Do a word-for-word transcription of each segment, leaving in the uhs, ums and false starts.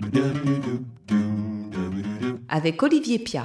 Avec Olivier Piat.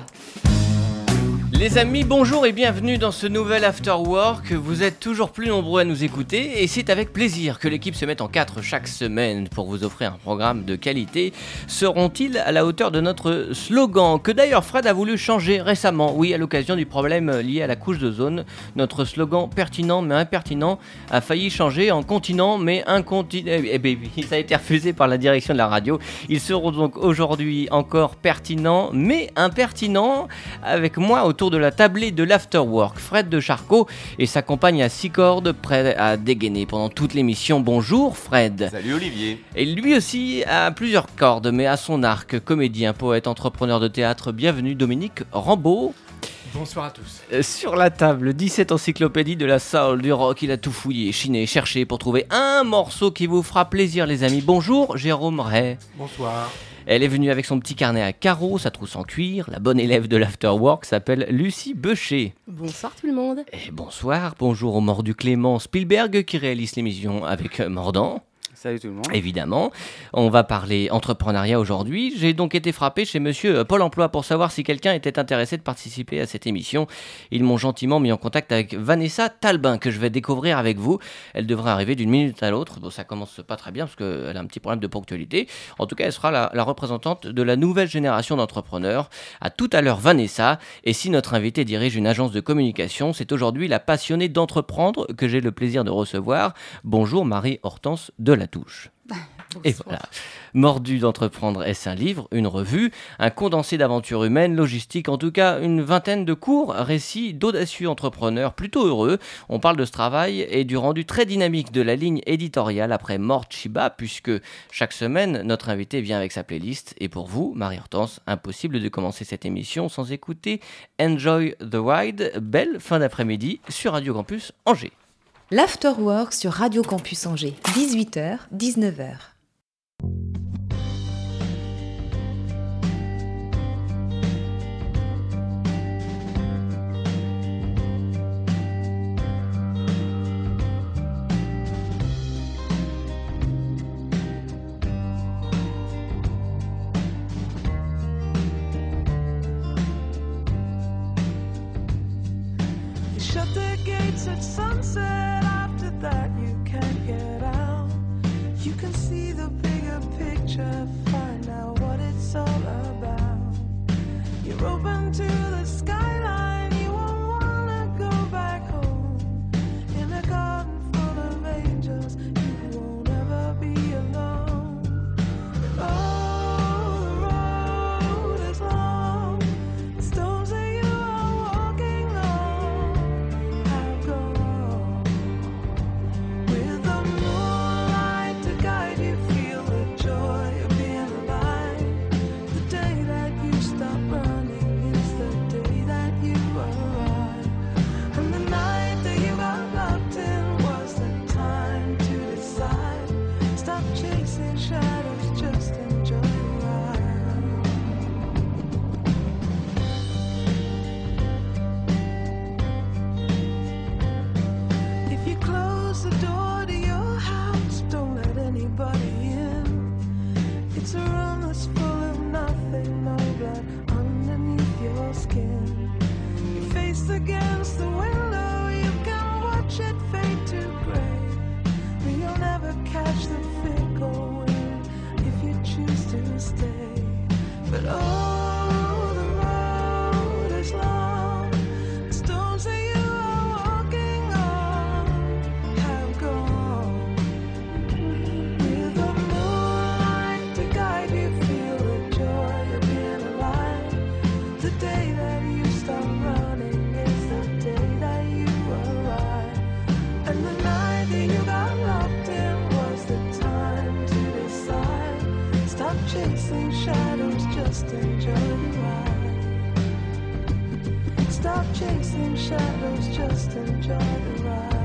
Les amis, bonjour et bienvenue dans ce nouvel After Work. Vous êtes toujours plus nombreux à nous écouter et c'est avec plaisir que l'équipe se met en quatre chaque semaine pour vous offrir un programme de qualité. Seront-ils à la hauteur de notre slogan, que d'ailleurs Fred a voulu changer récemment, oui, à l'occasion du problème lié à la couche d'ozone. Notre slogan pertinent mais impertinent a failli changer en continent mais incontinent. Eh bien, ça a été refusé par la direction de la radio. Ils seront donc aujourd'hui encore pertinents mais impertinents, avec moi autour de la tablée de l'Afterwork, Fred de Charcot et sa compagne à six cordes, prêt à dégainer pendant toute l'émission. Bonjour Fred. Salut Olivier. Et lui aussi a plusieurs cordes, mais à son arc, comédien, poète, entrepreneur de théâtre. Bienvenue Dominique Rambeau. Bonsoir à tous. Euh, sur la table, dix-sept encyclopédies de la soul, du rock. Il a tout fouillé, chiné, cherché pour trouver un morceau qui vous fera plaisir, les amis. Bonjour Jérôme Ray. Bonsoir. Elle est venue avec son petit carnet à carreaux, sa trousse en cuir. La bonne élève de l'Afterwork s'appelle Lucie Beucher. Bonsoir tout le monde. Et bonsoir, bonjour au mordu Clément Spielberg qui réalise l'émission avec Mordant. Salut tout le monde. Évidemment, on va parler entrepreneuriat aujourd'hui. J'ai donc été frappé chez monsieur Pôle emploi pour savoir si quelqu'un était intéressé de participer à cette émission. Ils m'ont gentiment mis en contact avec Vanessa Talbin, que je vais découvrir avec vous. Elle devrait arriver d'une minute à l'autre. Bon, ça commence pas très bien parce qu'elle a un petit problème de ponctualité. En tout cas, elle sera la, la représentante de la nouvelle génération d'entrepreneurs. À tout à l'heure, Vanessa. Et si notre invité dirige une agence de communication, c'est aujourd'hui la passionnée d'entreprendre que j'ai le plaisir de recevoir. Bonjour Marie-Hortense Delatouche. Et voilà, Mordu d'entreprendre, est-ce un livre, une revue, un condensé d'aventures humaines, logistiques, en tout cas une vingtaine de courts récits d'audacieux entrepreneurs plutôt heureux. On parle de ce travail et du rendu très dynamique de la ligne éditoriale après Mort Chiba, puisque chaque semaine, notre invité vient avec sa playlist. Et pour vous, Marie-Hortense, impossible de commencer cette émission sans écouter Enjoy the Ride. Belle fin d'après-midi sur Radio Campus Angers. L'Afterwork sur Radio Campus Angers, dix-huit heures, dix-neuf heures. Shut the gates at sunset. After that you can't get out. You can see the bigger picture, find out what it's all about. You're open to the skyline, you won't wanna go back home. In a garden full of angels, you won't ever be alone. Oh, the road is long, the stones that you are walking on have gone. With the moonlight to guide you, feel the joy of being alive. The day that you stop running is the day that you arrive. And the night that you got locked in was the time to decide. Stop chasing shadows, just enjoy the ride. If you close the door to your house, don't let anybody in. It's a room that's full of nothing, no blood underneath your skin. You're faced against the window, you can watch it fade to gray. But you'll never catch the fickle wind if you choose to stay. But oh, the road is long, the stones that you are walking on have gone. With the moonlight to guide you, feel the joy of being alive. The day that you stop running is the day that you arrive. And the night that you got locked in was the time to decide. Stop chasing shadows, just enjoy the ride. Stop chasing shadows, just enjoy the ride.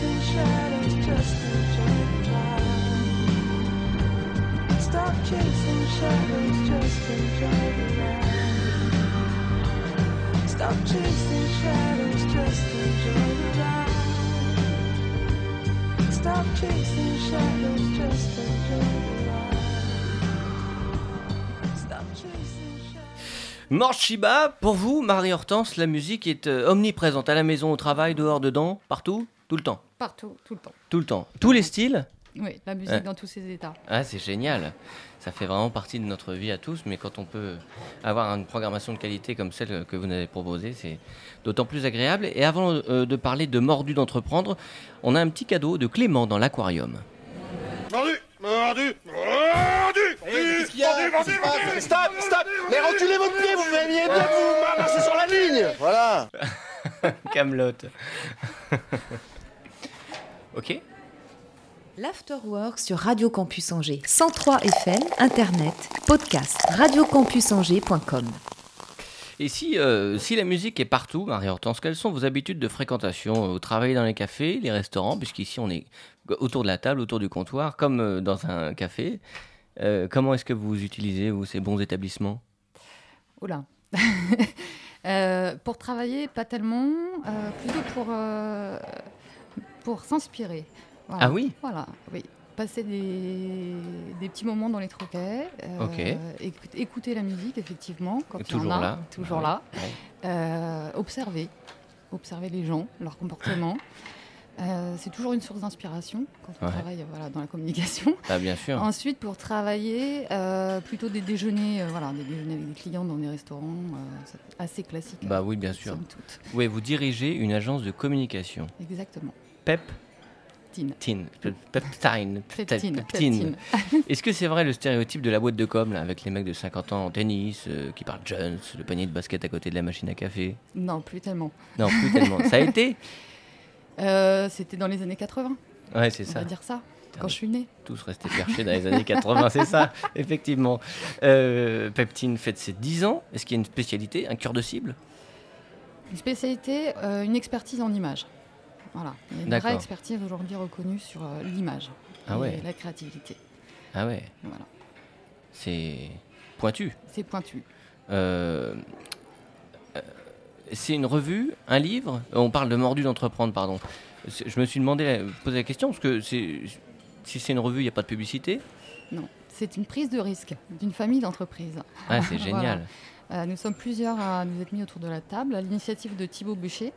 chasing shadows, just enjoy the ride. Stop chasing shadows, just enjoy the ride. Stop chasing shadows, just enjoy the ride. Stop chasing shadows, just enjoy the ride. Stop chasing shadows. Morshiba, pour vous, Marie-Hortense, la musique est euh, omniprésente, à la maison, au travail, dehors, dedans, partout, tout le temps. Partout, tout le temps. Tout le temps. Tous les styles. Oui, la musique Ouais. dans tous ses états. Ah, c'est génial. Ça fait vraiment partie de notre vie à tous, mais quand on peut avoir une programmation de qualité comme celle que vous nous avez proposée, c'est d'autant plus agréable. Et avant euh, de parler de Mordu d'entreprendre, on a un petit cadeau de Clément dans l'aquarium. Mordu, mordu, mordu. Qu'est-ce qu'il y a? Qu'est-ce qui se passe? Stop, stop. Mais reculez votre pied, vous m'aimiez bien vous marchez sur la ligne. Voilà. Camelot. Ok. L'Afterwork sur Radio Campus Angers. cent trois F M, Internet, podcast, radio campus angers point com. Et si, euh, si la musique est partout, Marie-Hortense, quelles sont vos habitudes de fréquentation? Vous travaillez dans les cafés, les restaurants, puisqu'ici on est autour de la table, autour du comptoir, comme euh, dans un café. Euh, comment est-ce que vous utilisez, vous, ces bons établissements? Oula. Euh, pour travailler, pas tellement. euh, plutôt pour, euh, pour s'inspirer. Voilà. Ah oui? Voilà, oui. Passer des, des petits moments dans les troquets. euh, Ok. écoute- écouter la musique, effectivement. Quand il y en Toujours a, là. Toujours Ouais. là. Ouais. Euh, observer. Observer les gens, leur comportement. Euh, c'est toujours une source d'inspiration quand on Ouais. travaille voilà, dans la communication. Ah, bien sûr. Ensuite, pour travailler, euh, plutôt des déjeuners, euh, voilà, des déjeuners avec des clients dans des restaurants, euh, c'est assez classique. Bah oui, bien sûr. somme toute. Oui, vous dirigez une agence de communication. Exactement. Pep Tine. Tin. Peptine. Peptine. Peptine. Est-ce que c'est vrai le stéréotype de la boîte de com, là, avec les mecs de cinquante ans en tennis, euh, qui parlent jeunes, le panier de basket à côté de la machine à café? Non, plus tellement. Non, plus tellement. Ça a été? Euh, C'était dans les années quatre-vingts, Ouais, c'est on ça. va dire ça, quand je suis née. Tous restés perchés dans les années quatre-vingts, c'est ça, effectivement. Euh, Peptine fête ses dix ans. Est-ce qu'il y a une spécialité, un cœur de cible? Une spécialité, euh, une expertise en image. Voilà. Il y a une D'accord. vraie expertise aujourd'hui reconnue sur euh, l'image Ah et ouais. la créativité. Ah ouais, Voilà. c'est pointu. C'est pointu. Euh, euh, c'est une revue, un livre? On parle de Mordu d'entreprendre, pardon. C'est- Je me suis demandé, posé la question, parce que c'est, si c'est une revue, il n'y a pas de publicité? Non, c'est une prise de risque d'une famille d'entreprises. Ah, c'est Voilà. génial. Euh, nous sommes plusieurs à nous être mis autour de la table à l'initiative de Thibaut Bûcher.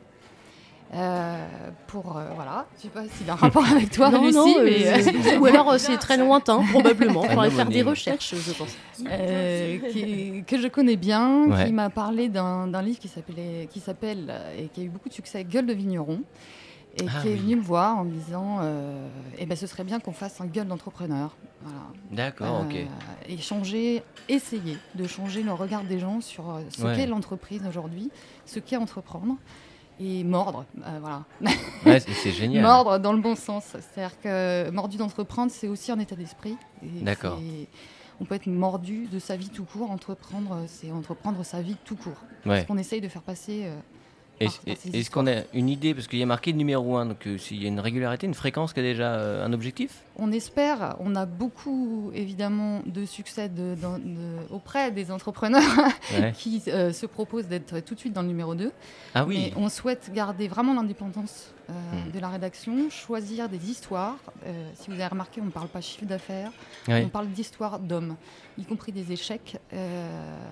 Euh, pour euh, voilà, je sais pas s'il a un rapport avec toi, Non, Lucie, non, mais, euh, euh, ou alors euh, c'est très lointain, probablement. Il Un faudrait faire des homonyme. recherches, je pense. euh, qui- que je connais bien, Ouais. qui m'a parlé d'un d'un livre qui s'appelait, qui s'appelle euh, et qui a eu beaucoup de succès, Gueule de vigneron, et Ah qui est oui. venu me voir en me disant, euh, eh ben ce serait bien qu'on fasse un gueule d'entrepreneur, voilà. D'accord, ok. Euh, et changer, essayer de changer le regard des gens sur euh, ce Ouais. qu'est l'entreprise aujourd'hui, ce qu'est entreprendre, et mordre, euh, voilà. Ouais, c'est, c'est génial. Mordre dans le bon sens. C'est-à-dire que mordu d'entreprendre, c'est aussi un état d'esprit. Et D'accord. c'est- On peut être mordu de sa vie tout court. Entreprendre, c'est entreprendre sa vie tout court. Ouais. Ce qu'on essaye de faire passer. euh, Et- par- par et- ces Est-ce histoires. qu'on a une idée, parce qu'il y a marqué numéro un, donc euh, s'il y a une régularité, une fréquence qui a déjà euh, un objectif? On espère, on a beaucoup évidemment de succès de- de- de- auprès des entrepreneurs Ouais. qui euh, se proposent d'être tout de suite dans le numéro deux. Ah oui, Mais on souhaite garder vraiment l'indépendance euh, Hmm. de la rédaction, choisir des histoires. Euh, si vous avez remarqué, on ne parle pas chiffre d'affaires, Ouais. on parle d'histoires d'hommes, y compris des échecs. Euh,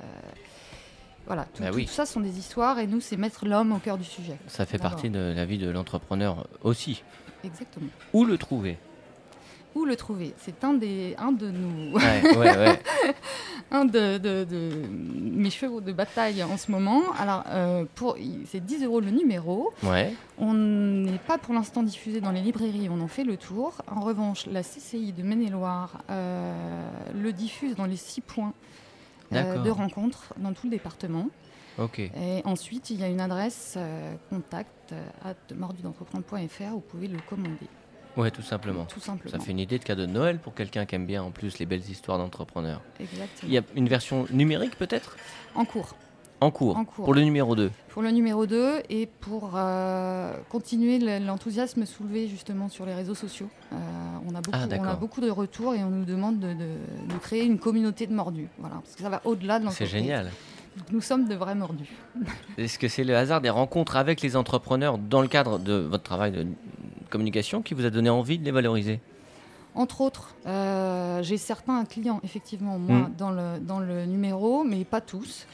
voilà, tout, Bah tout oui. ça sont des histoires et nous, c'est mettre l'homme au cœur du sujet. ça fait D'abord. partie de la vie de l'entrepreneur aussi. Exactement. Où le trouver? Où le trouver? C'est un, des, un de nous. Ouais, ouais, ouais. un de, de- de mes chevaux de bataille en ce moment. Alors, euh, pour, c'est dix euros le numéro. Ouais. On n'est pas pour l'instant diffusé dans les librairies, on en fait le tour. En revanche, la C C I de Maine-et-Loire euh, le diffuse dans les six points euh, D'accord. de rencontres dans tout le département. Ok. Et ensuite, il y a une adresse euh, contact euh, at mordudentrepreneur point f r, vous pouvez le commander, Ouais, tout simplement. tout simplement. Ça fait une idée de cadeau de Noël pour quelqu'un qui aime bien en plus les belles histoires d'entrepreneurs. Exactement. Il y a une version numérique peut-être? En cours. En cours, En cours. pour le numéro deux. Pour le numéro deux et pour euh, continuer le- l'enthousiasme soulevé justement sur les réseaux sociaux. Euh, on, a beaucoup, Ah, on d'accord. a beaucoup de retours et on nous demande de, de- de créer une communauté de mordus. Voilà, parce que ça va au-delà de C'est l'entreprise. génial. Donc, nous sommes de vrais mordus. Est-ce que c'est le hasard des rencontres avec les entrepreneurs dans le cadre de votre travail de communication qui vous a donné envie de les valoriser ? Entre autres, euh, j'ai certains clients, effectivement, moi, Mm. dans, le, dans le numéro, mais pas tous.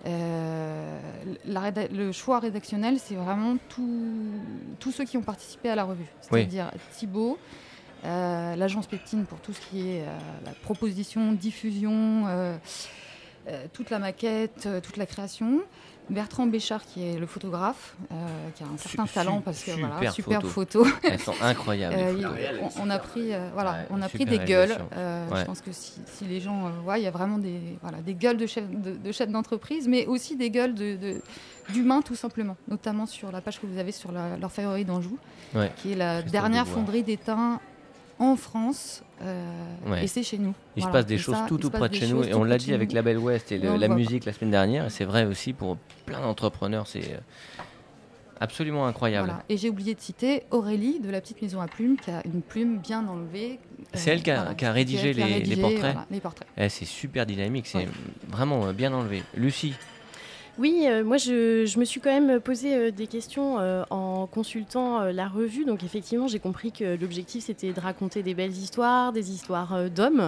Euh, la réda- le choix rédactionnel, c'est vraiment tout- tous ceux qui ont participé à la revue. Oui. C'est-à-dire Thibaut, euh, l'agence Peptine pour tout ce qui est euh, la proposition, diffusion, euh, euh, toute la maquette, euh, toute la création. Bertrand Béchard, qui est le photographe, euh, qui a un certain Su- talent su- parce que super voilà, super photo. photo. Elles sont incroyables. les Euh, photos. il- on, on a pris, euh, voilà, Ouais, on a pris super des gueules. réalisation. Euh, Ouais. Je pense que si, si les gens euh, voient, il y a vraiment des, voilà, des gueules de chefs de, de chefs d'entreprise, mais aussi des gueules de, de- d'humains tout simplement. Notamment sur la page que vous avez sur la- l'Orfèvrerie d'Anjou, Ouais. qui est la Christophe dernière Dubois. fonderie d'étain en France, euh, Ouais. et c'est chez nous. Il Voilà. se passe des Et choses ça, tout il tout se passe près de des chez nous choses et tout on près l'a de dit chez avec nous. Label West et le- Et on le la voit musique la semaine dernière et c'est vrai aussi pour plein d'entrepreneurs, c'est euh, absolument incroyable. Voilà. Et j'ai oublié de citer Aurélie de la petite maison à plumes, qui a une plume bien enlevée. C'est elle qui a- qui a c'est rédigé elle qui a les- les rédigé, portraits. voilà, les portraits. Eh, c'est super dynamique, c'est Ouais. vraiment euh, bien enlevé. Lucie, Oui, euh, moi je, je me suis quand même posé euh, des questions euh, en consultant euh, la revue. Donc effectivement, j'ai compris que l'objectif c'était de raconter des belles histoires, des histoires euh, d'hommes.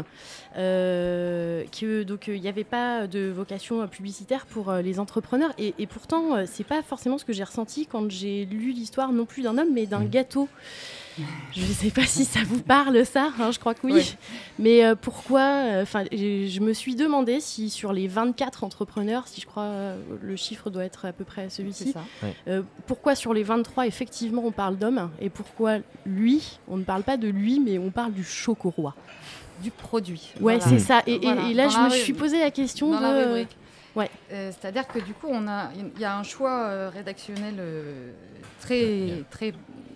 Euh, que donc il n'y avait pas de vocation euh, publicitaire pour euh, les entrepreneurs. Et, et pourtant, euh, c'est pas forcément ce que j'ai ressenti quand j'ai lu l'histoire non plus d'un homme, mais d'un Mhm. gâteau. Je ne sais pas si ça vous parle, ça, hein, je crois que oui. Ouais. Mais euh, pourquoi Enfin, je, je me suis demandé si sur les vingt-quatre entrepreneurs, si je crois euh, le chiffre doit être à peu près C'est celui-ci, ça. euh, pourquoi sur les vingt-trois, effectivement, on parle d'homme et pourquoi lui, on ne parle pas de lui, mais on parle du choco-roi. Du produit. Ouais, Voilà. c'est ça. Et, et- Voilà. et là, Dans je la me ru- suis posé la question dans de. la rubrique. ouais. Euh, C'est-à-dire que du coup, on a, il y a un choix euh, rédactionnel euh, très, très,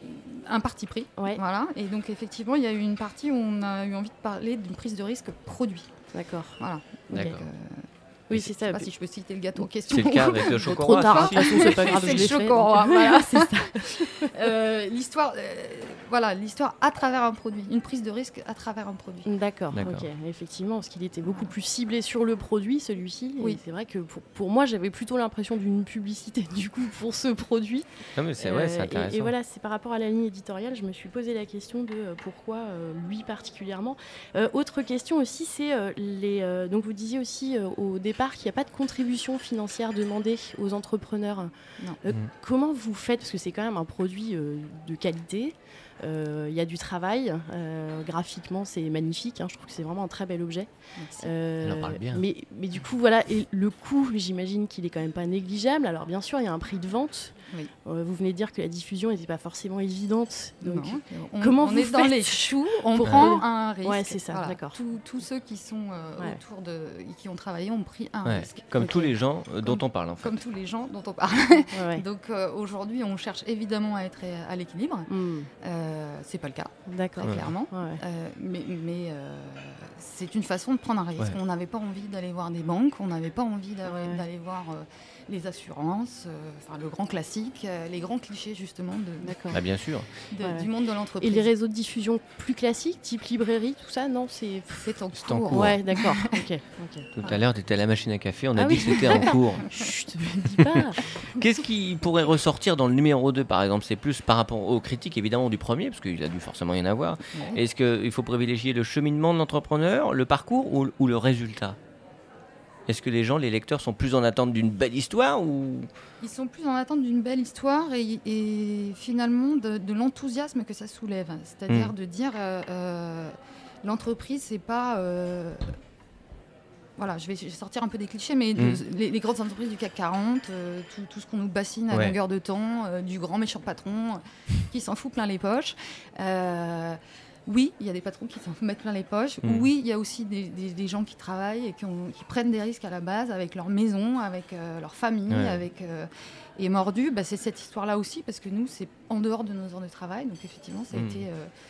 un parti pris. Ouais. Voilà. Et donc effectivement, il y a eu une partie où on a eu envie de parler d'une prise de risque produit. D'accord. Voilà. D'accord. Donc, euh, Oui, je c'est sais ça. pas si je peux citer le gâteau en question. c'est le cas avec le Trop chocolat. tard, si, de toute si. façon, c'est pas grave, C'est je le l'ai fait, chocolat, donc, euh, voilà, c'est ça. Euh, l'histoire, euh, voilà, l'histoire à travers un produit, une prise de risque à travers un produit. D'accord, D'accord. ok, effectivement, parce qu'il était beaucoup plus ciblé sur le produit, celui-ci. Oui. Et c'est vrai que pour, pour moi, j'avais plutôt l'impression d'une publicité du coup pour ce produit. Non, mais c'est ouais, c'est Euh, et- intéressant. et, voilà, c'est par rapport à la ligne éditoriale, je me suis posé la question de euh, pourquoi euh, lui particulièrement. Euh, autre question aussi, c'est euh, les. euh, donc vous disiez aussi euh, au départ qu'il n'y a pas de contribution financière demandée aux entrepreneurs. Non. Euh, Mhm. Comment vous faites, parce que c'est quand même un produit euh, de qualité. euh, Il y a du travail, euh, graphiquement c'est magnifique, hein, je trouve que c'est vraiment un très bel objet. Merci. Euh, Elle en parle bien. Mais, mais du coup, voilà, et le coût, j'imagine qu'il est quand même pas négligeable. Alors, bien sûr, il y a un prix de vente. Oui. Euh, vous venez de dire que la diffusion n'était pas forcément évidente. Donc, Non. On, comment on vous est dans faites les choux, on pour- prend un risque. Ouais, c'est ça, Voilà. d'accord. Tous- Tous ceux qui sont euh, Ouais. autour de, qui ont travaillé ont pris un Ouais, risque. comme Ok. tous les gens euh, dont Comme- on parle en fait. Comme tous les gens dont on parle. ouais, ouais. Donc euh, aujourd'hui, on cherche évidemment à être à l'équilibre. Hmm, Euh, c'est pas le cas, D'accord. très Ouais. clairement. Ouais, ouais. Euh, mais mais euh, c'est une façon de prendre un risque. Ouais. On n'avait pas envie d'aller voir des banques, on n'avait pas envie d'aller Ouais. d'aller voir euh, les assurances, euh, enfin le grand classique, euh, les grands clichés justement de, D'accord. Ah, bien sûr. de- Ouais. du monde de Et l'entreprise. les réseaux de diffusion plus classiques, type librairie, tout ça, non, c'est. C'est en C'est en cours. cours. Ouais, d'accord. Ok. ok. Tout à l'heure, tu étais à la machine à café, on a Ah dit oui. que c'était en cours. Chut, me dis pas. Qu'est-ce qui pourrait ressortir dans le numéro deux par exemple? C'est plus par rapport aux critiques évidemment du premier, parce qu'il a dû forcément y en avoir. Ouais. Est-ce qu'il faut privilégier le cheminement de l'entrepreneur, le parcours ou, ou le résultat? Est-ce que les gens, les lecteurs, sont plus en attente d'une belle histoire ou... Ils sont plus en attente d'une belle histoire et, et finalement de, de l'enthousiasme que ça soulève. C'est-à-dire Mm. de dire euh, euh, l'entreprise, c'est pas. euh, voilà, je vais, je vais sortir un peu des clichés, mais de- Mm. les, les grandes entreprises du C A C quarante, euh, tout, tout ce qu'on nous bassine à Ouais. longueur de temps, euh, du grand méchant patron euh, qui s'en fout plein les poches. Euh, oui, il y a des patrons qui s'en mettent plein les poches. Mm. Oui, il y a aussi des, des- des gens qui travaillent et qui, ont- qui prennent des risques à la base avec leur maison, avec euh, leur famille, Ouais. avec euh, et mordu. Bah, c'est cette histoire-là aussi parce que nous, c'est en dehors de nos heures de travail. Donc effectivement, ça a Mm. été euh,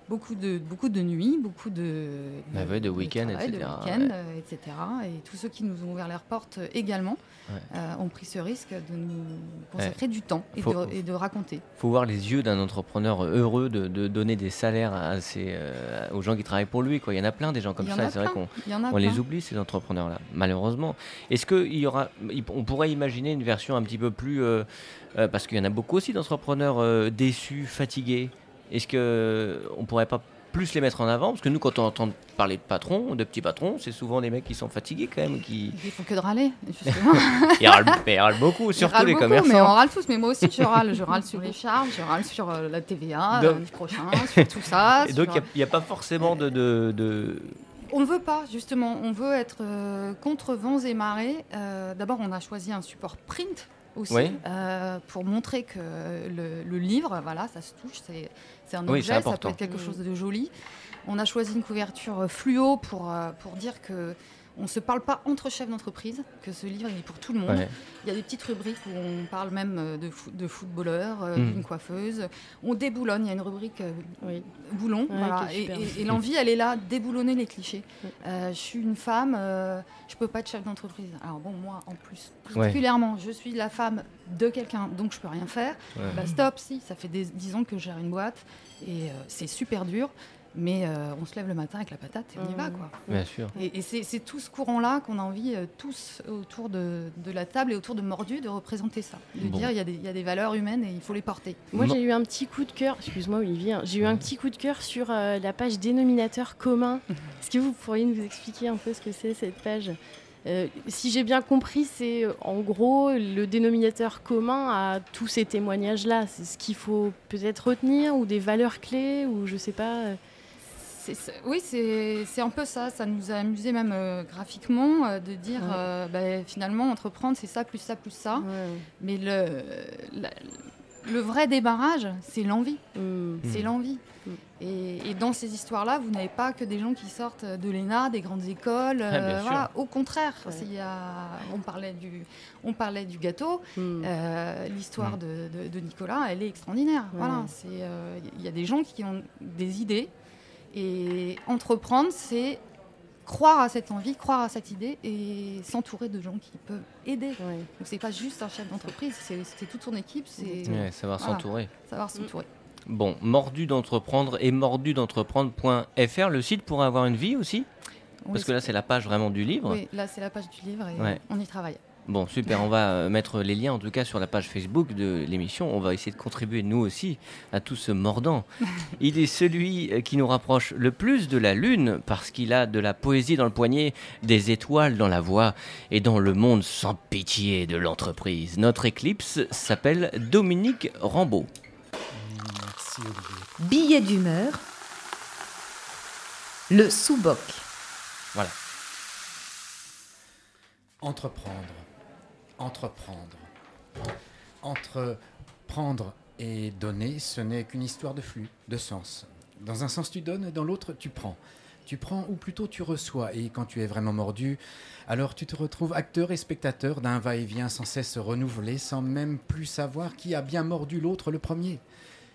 beaucoup de, beaucoup de nuits, beaucoup de, Bah ouais, de week-ends, travail, et de cetera, week-ends, ouais. euh, et cetera. Et tous ceux qui nous ont ouvert leurs portes euh, également Ouais. euh, ont pris ce risque de nous consacrer du temps et, Faut- de, et de raconter. faut voir les yeux d'un entrepreneur heureux de, de donner des salaires à ses, euh, aux gens qui travaillent pour lui, quoi. Il y en a plein des gens comme Il y en ça, a et c'est vrai plein. qu'on Il y en a on plein. les oublie, ces entrepreneurs-là, malheureusement. Est-ce qu'il y aura, il- on pourrait imaginer une version un petit peu plus, euh, euh, parce qu'il y en a beaucoup aussi d'entrepreneurs euh, déçus, fatigués. Est-ce qu'on ne pourrait pas plus les mettre en avant? Parce que nous, quand on entend parler de patrons, de petits patrons, c'est souvent des mecs qui sont fatigués quand même, qui Ils font que de râler, justement. ils râlent, mais ils râlent beaucoup, Ils surtout râlent les beaucoup, commerçants. mais on râle tous. Mais moi aussi, je râle. Je râle sur les charges, je râle sur euh, la T V A Donc- lundi prochain, sur tout ça. Et donc, sur- il n'y a, a pas forcément de... de, de... On ne veut pas, justement. On veut être euh, contre vents et marées. Euh, D'abord, on a choisi un support print aussi, Oui. euh, pour montrer que le, le livre, voilà, ça se touche, c'est c'est un Oui, objet, c'est ça important. peut être quelque chose de joli. On a choisi une couverture fluo pour, euh, pour dire que on ne se parle pas entre chefs d'entreprise, que ce livre il est pour tout le monde. Ouais. Il y a des petites rubriques où on parle même euh, de, fo- de footballeurs, euh, Mm. d'une coiffeuse. On déboulonne, il y a une rubrique euh, Oui. boulon. Ouais, voilà. qui est Et, super. et- et l'envie, elle est là, déboulonner les clichés. Ouais. Euh, je suis une femme, euh, je peux pas être chef d'entreprise. Alors bon, moi, en plus, Ouais. particulièrement, je suis la femme de quelqu'un, donc je peux rien faire. Ouais. Bah, stop, si, ça fait des, dix ans que je gère une boîte et euh, c'est super dur. Mais euh, on se lève le matin avec la patate et on y va, quoi. Bien sûr. Et, et c'est c'est tout ce courant-là qu'on a envie, euh, tous autour de, de la table et autour de Mordu, de représenter ça. De Bon. dire il y, a des- il y a des valeurs humaines et il faut les porter. Moi, Non. j'ai eu un petit coup de cœur, excuse-moi Olivier, hein, j'ai eu un petit coup de cœur sur euh, la page dénominateur commun. Est-ce que vous pourriez nous expliquer un peu ce que c'est cette page? Euh, si j'ai bien compris, c'est euh, en gros le dénominateur commun à tous ces témoignages-là. C'est ce qu'il faut peut-être retenir ou des valeurs clés ou je sais pas. euh. C'est- c'est- oui, c'est c'est un peu ça. Ça nous a amusé même euh, graphiquement euh, de dire Ouais. euh, bah, finalement entreprendre c'est ça plus ça plus ça. Ouais. Mais le, la- le vrai débarrage, c'est l'envie. Hmm. C'est Mm. l'envie. Mm. Et, et dans ces histoires-là, vous n'avez pas que des gens qui sortent de l'E N A, des grandes écoles. Ah, bien euh, sûr. voilà. Au contraire, Ouais. c'est- il y a- on, parlait du, on parlait du gâteau. Hmm. Euh, L'histoire Mm. de, de- de Nicolas, elle est extraordinaire. Ouais. Voilà, c'est, euh, il y a des gens qui ont des idées. Et entreprendre, c'est croire à cette envie, croire à cette idée et s'entourer de gens qui peuvent aider. Ouais. Donc c'est pas juste un chef d'entreprise, c'est c'est toute son équipe, c'est Ouais, savoir Voilà. s'entourer. savoir s'entourer. Bon, mordu d'entreprendre et mordu d'entreprendre point f r, le site pourrait avoir une vie aussi? Parce que là, c'est la page vraiment du livre. Oui, là c'est la page du livre et Ouais. on y travaille. Bon, super, on va euh, mettre les liens en tout cas sur la page Facebook de l'émission. On va essayer de contribuer nous aussi à tout ce mordant. Il est celui euh, qui nous rapproche le plus de la Lune parce qu'il a de la poésie dans le poignet, des étoiles dans la voix et dans le monde sans pitié de l'entreprise. Notre éclipse s'appelle Dominique Rambaud. Merci Olivier. Billet d'humeur. Le sous-boc. Voilà. Entreprendre. Entreprendre. Entreprendre et donner, ce n'est qu'une histoire de flux, de sens. Dans un sens, tu donnes et dans l'autre, tu prends. Tu prends ou plutôt tu reçois. Et quand tu es vraiment mordu, alors tu te retrouves acteur et spectateur d'un va-et-vient sans cesse renouvelé, sans même plus savoir qui a bien mordu l'autre le premier. Qui ?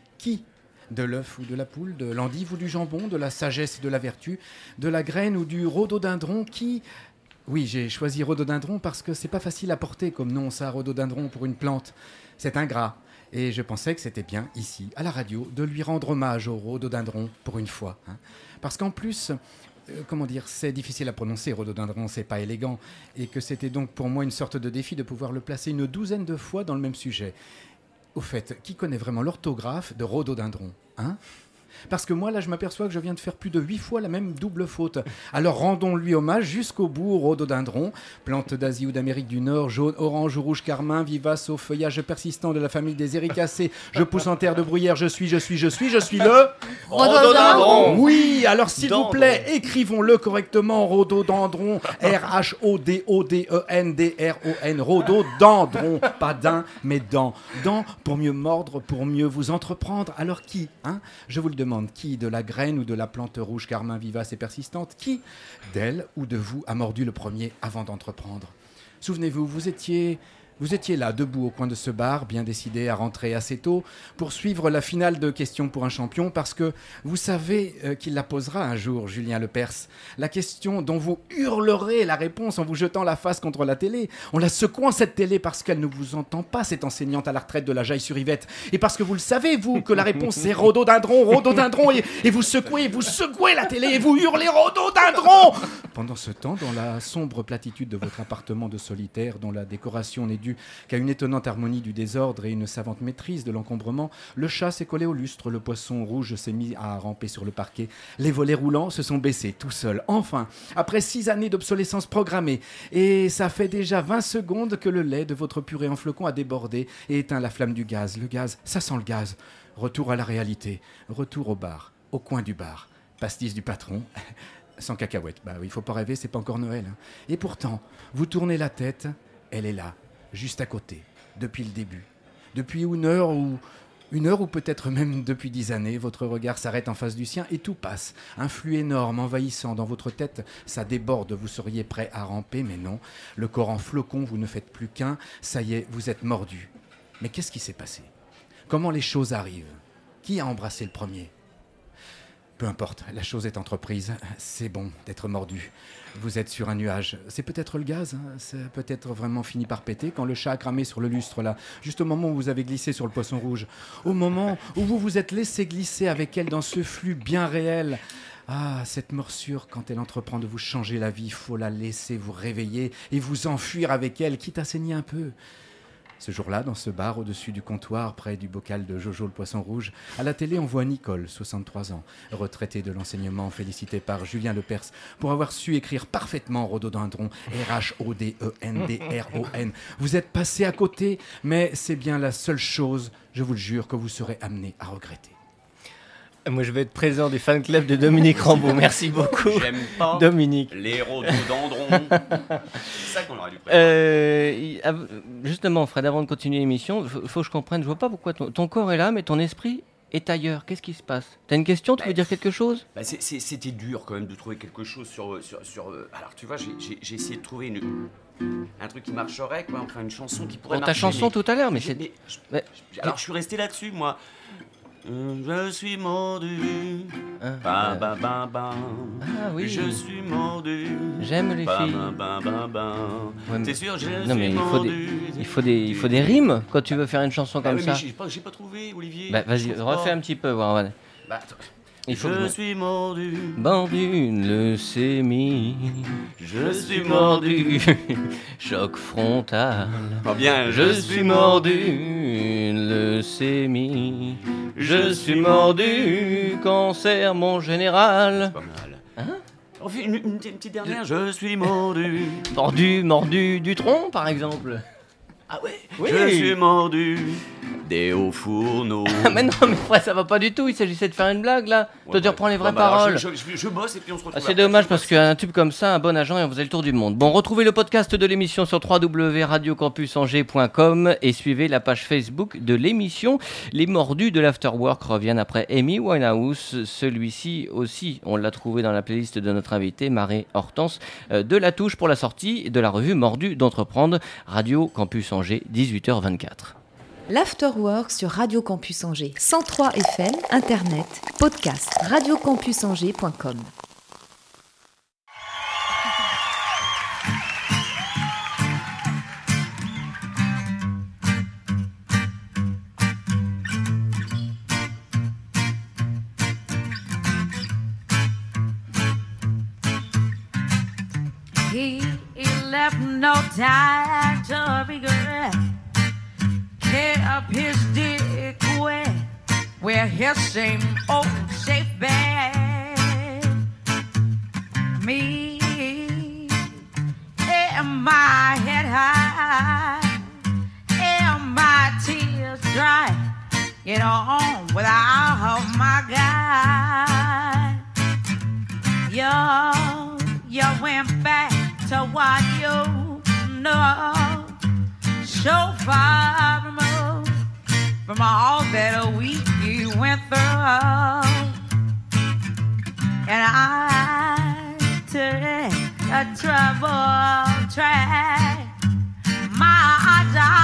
De l'œuf ou de la poule, de l'endive ou du jambon, de la sagesse et de la vertu, de la graine ou du rhododendron, qui... Oui, j'ai choisi rhododendron parce que c'est pas facile à porter comme nom, ça, rhododendron pour une plante. C'est ingrat. Et je pensais que c'était bien, ici, à la radio, de lui rendre hommage au rhododendron, pour une fois. hein. Parce qu'en plus, euh, comment dire, c'est difficile à prononcer, rhododendron, c'est pas élégant. Et que c'était donc pour moi une sorte de défi de pouvoir le placer une douzaine de fois dans le même sujet. Au fait, qui connaît vraiment l'orthographe de rhododendron, hein ? Parce que moi, là, je m'aperçois que je viens de faire plus de huit fois la même double faute. Alors rendons-lui hommage jusqu'au bout au rhododendron, plante d'Asie ou d'Amérique du Nord, jaune, orange ou rouge carmin, vivace au feuillage persistant de la famille des éricacées. Je pousse en terre de bruyère, je suis, je suis, je suis, je suis le... Rhododendron. Oui, alors s'il vous Dendron. plaît, écrivons-le correctement, rhododendron, R H O D O D E N D R O N, rhododendron, pas d'un, mais dent. Dent pour mieux mordre, pour mieux vous entreprendre. Alors qui, hein ? Je vous le demande, qui de la graine ou de la plante rouge carmin vivace et persistante, qui d'elle ou de vous a mordu le premier avant d'entreprendre ? Souvenez-vous, vous étiez Vous étiez là, debout au coin de ce bar, bien décidé à rentrer assez tôt pour suivre la finale de Questions pour un champion, parce que vous savez euh, qu'il la posera un jour, Julien Lepers. La question dont vous hurlerez la réponse en vous jetant la face contre la télé, en la secouant cette télé parce qu'elle ne vous entend pas, cette enseignante à la retraite de la Jaille-sur-Yvette. Et parce que vous le savez, vous, que la réponse c'est rhododendron, rhododendron, et, et vous secouez, vous secouez la télé et vous hurlez rhododendron. Pendant ce temps, dans la sombre platitude de votre appartement de solitaire, dont la décoration n'est due qu'à une étonnante harmonie du désordre et une savante maîtrise de l'encombrement, le chat s'est collé au lustre, le poisson rouge s'est mis à ramper sur le parquet, les volets roulants se sont baissés tout seuls. Enfin, après six années d'obsolescence programmée, et ça fait déjà vingt secondes que le lait de votre purée en flocons a débordé et éteint la flamme du gaz. Le gaz, ça sent le gaz. Retour à la réalité, retour au bar, au coin du bar, pastis du patron... Sans cacahuètes. Bah oui, il faut pas rêver, c'est pas encore Noël. Hein. Et pourtant, vous tournez la tête, elle est là, juste à côté, depuis le début. Depuis une heure ou une heure ou peut-être même depuis dix années, votre regard s'arrête en face du sien et tout passe. Un flux énorme, envahissant dans votre tête, ça déborde, vous seriez prêt à ramper, mais non. Le corps en flocon, vous ne faites plus qu'un, ça y est, vous êtes mordu. Mais qu'est-ce qui s'est passé ? Comment les choses arrivent ? Qui a embrassé le premier ? Peu importe, la chose est entreprise. C'est bon d'être mordu. Vous êtes sur un nuage. C'est peut-être le gaz, hein. C'est peut-être vraiment fini par péter quand le chat a cramé sur le lustre là, juste au moment où vous avez glissé sur le poisson rouge. Au moment où vous vous êtes laissé glisser avec elle dans ce flux bien réel. Ah, cette morsure, quand elle entreprend de vous changer la vie, faut la laisser vous réveiller et vous enfuir avec elle, quitte à saigner un peu. Ce jour-là, dans ce bar au-dessus du comptoir, près du bocal de Jojo le poisson rouge, à la télé, on voit Nicole, soixante-trois ans, retraitée de l'enseignement, félicitée par Julien Lepers pour avoir su écrire parfaitement rhododendron, R H O D E N D R O N. Vous êtes passé à côté, mais c'est bien la seule chose, je vous le jure, que vous serez amené à regretter. Moi, je vais être présent du fan club de Dominique Rambaud. Merci beaucoup, J'aime pas Dominique. les rhododendrons. C'est ça qu'on aurait dû prévoir. Euh, il- av- justement, Fred, avant de continuer l'émission, il faut, faut que je comprenne. Je vois pas pourquoi ton, ton corps est là, mais ton esprit est ailleurs. Qu'est-ce qui se passe ? T'as une question ? Tu veux dire quelque chose ? Bah, c'est- c'est- c'était dur quand même de trouver quelque chose sur... sur, sur euh, alors tu vois, j'ai, j'ai, j'ai essayé de trouver une, un truc qui marcherait, quoi, enfin une chanson qui pourrait Pour ta marcher. chanson mais- tout à l'heure, mais mais- c'est. mais je- mais- alors je suis resté là-dessus, moi. Euh, Je suis mordu. Hein, Ba, euh, ba, ba, ba. Ah oui. Je suis mordu. J'aime les Ba, filles. ba, ba, ba, ba. Ouais, mais- T'es sûr, je Non, suis mais il faut mordu. des, il faut des, il faut des rimes quand tu veux faire une chanson Ah comme oui, ça. mais j'ai pas, j'ai pas trouvé, Olivier. Bah, vas-y, Je trouve refais pas. un petit peu. voir, ouais. Bah, attends. Il faut que je je- suis mordu. Mordu, une leucémie. Je suis mordu. Choc frontal. Oh bien, Je suis mordu, une leucémie. Je suis mordu, cancer mon général. Pas mal. Hein On fait une, une- une petite dernière. Je suis mordu. Mordu, mordu du tronc par exemple. Ah ouais. Oui. Je suis mordu. Des hauts fourneaux. Ah mais non, mais frère, ça va pas du tout, il s'agissait de faire une blague là. Toi Ouais, tu ouais. reprends les vraies Bon, bah, alors, paroles. Je, je- je bosse et puis on se retrouve. Ah, c'est après. dommage Je parce bosse. qu'un tube comme ça, un bon agent et on faisait le tour du monde. Bon, retrouvez le podcast de l'émission sur w w w point radio campus angers point com et suivez la page Facebook de l'émission. Les mordus de l'Afterwork reviennent après Amy Winehouse. Celui-ci aussi, on l'a trouvé dans la playlist de notre invité, Marie Hortense, euh, de la touche pour la sortie de la revue Mordu d'entreprendre, Radio Campus Angers, dix-huit heures vingt-quatre. L'Afterwork sur Radio Campus Angers. cent trois F M, Internet, podcast, radio campus angers point com. He, he left no time to regret. Kept his dick wet where his same old safe bed. Me and my head high and my tears dry. Get on without my guy. You, you went back to what you know. So far removed from all that we went through. And I took a trouble track. My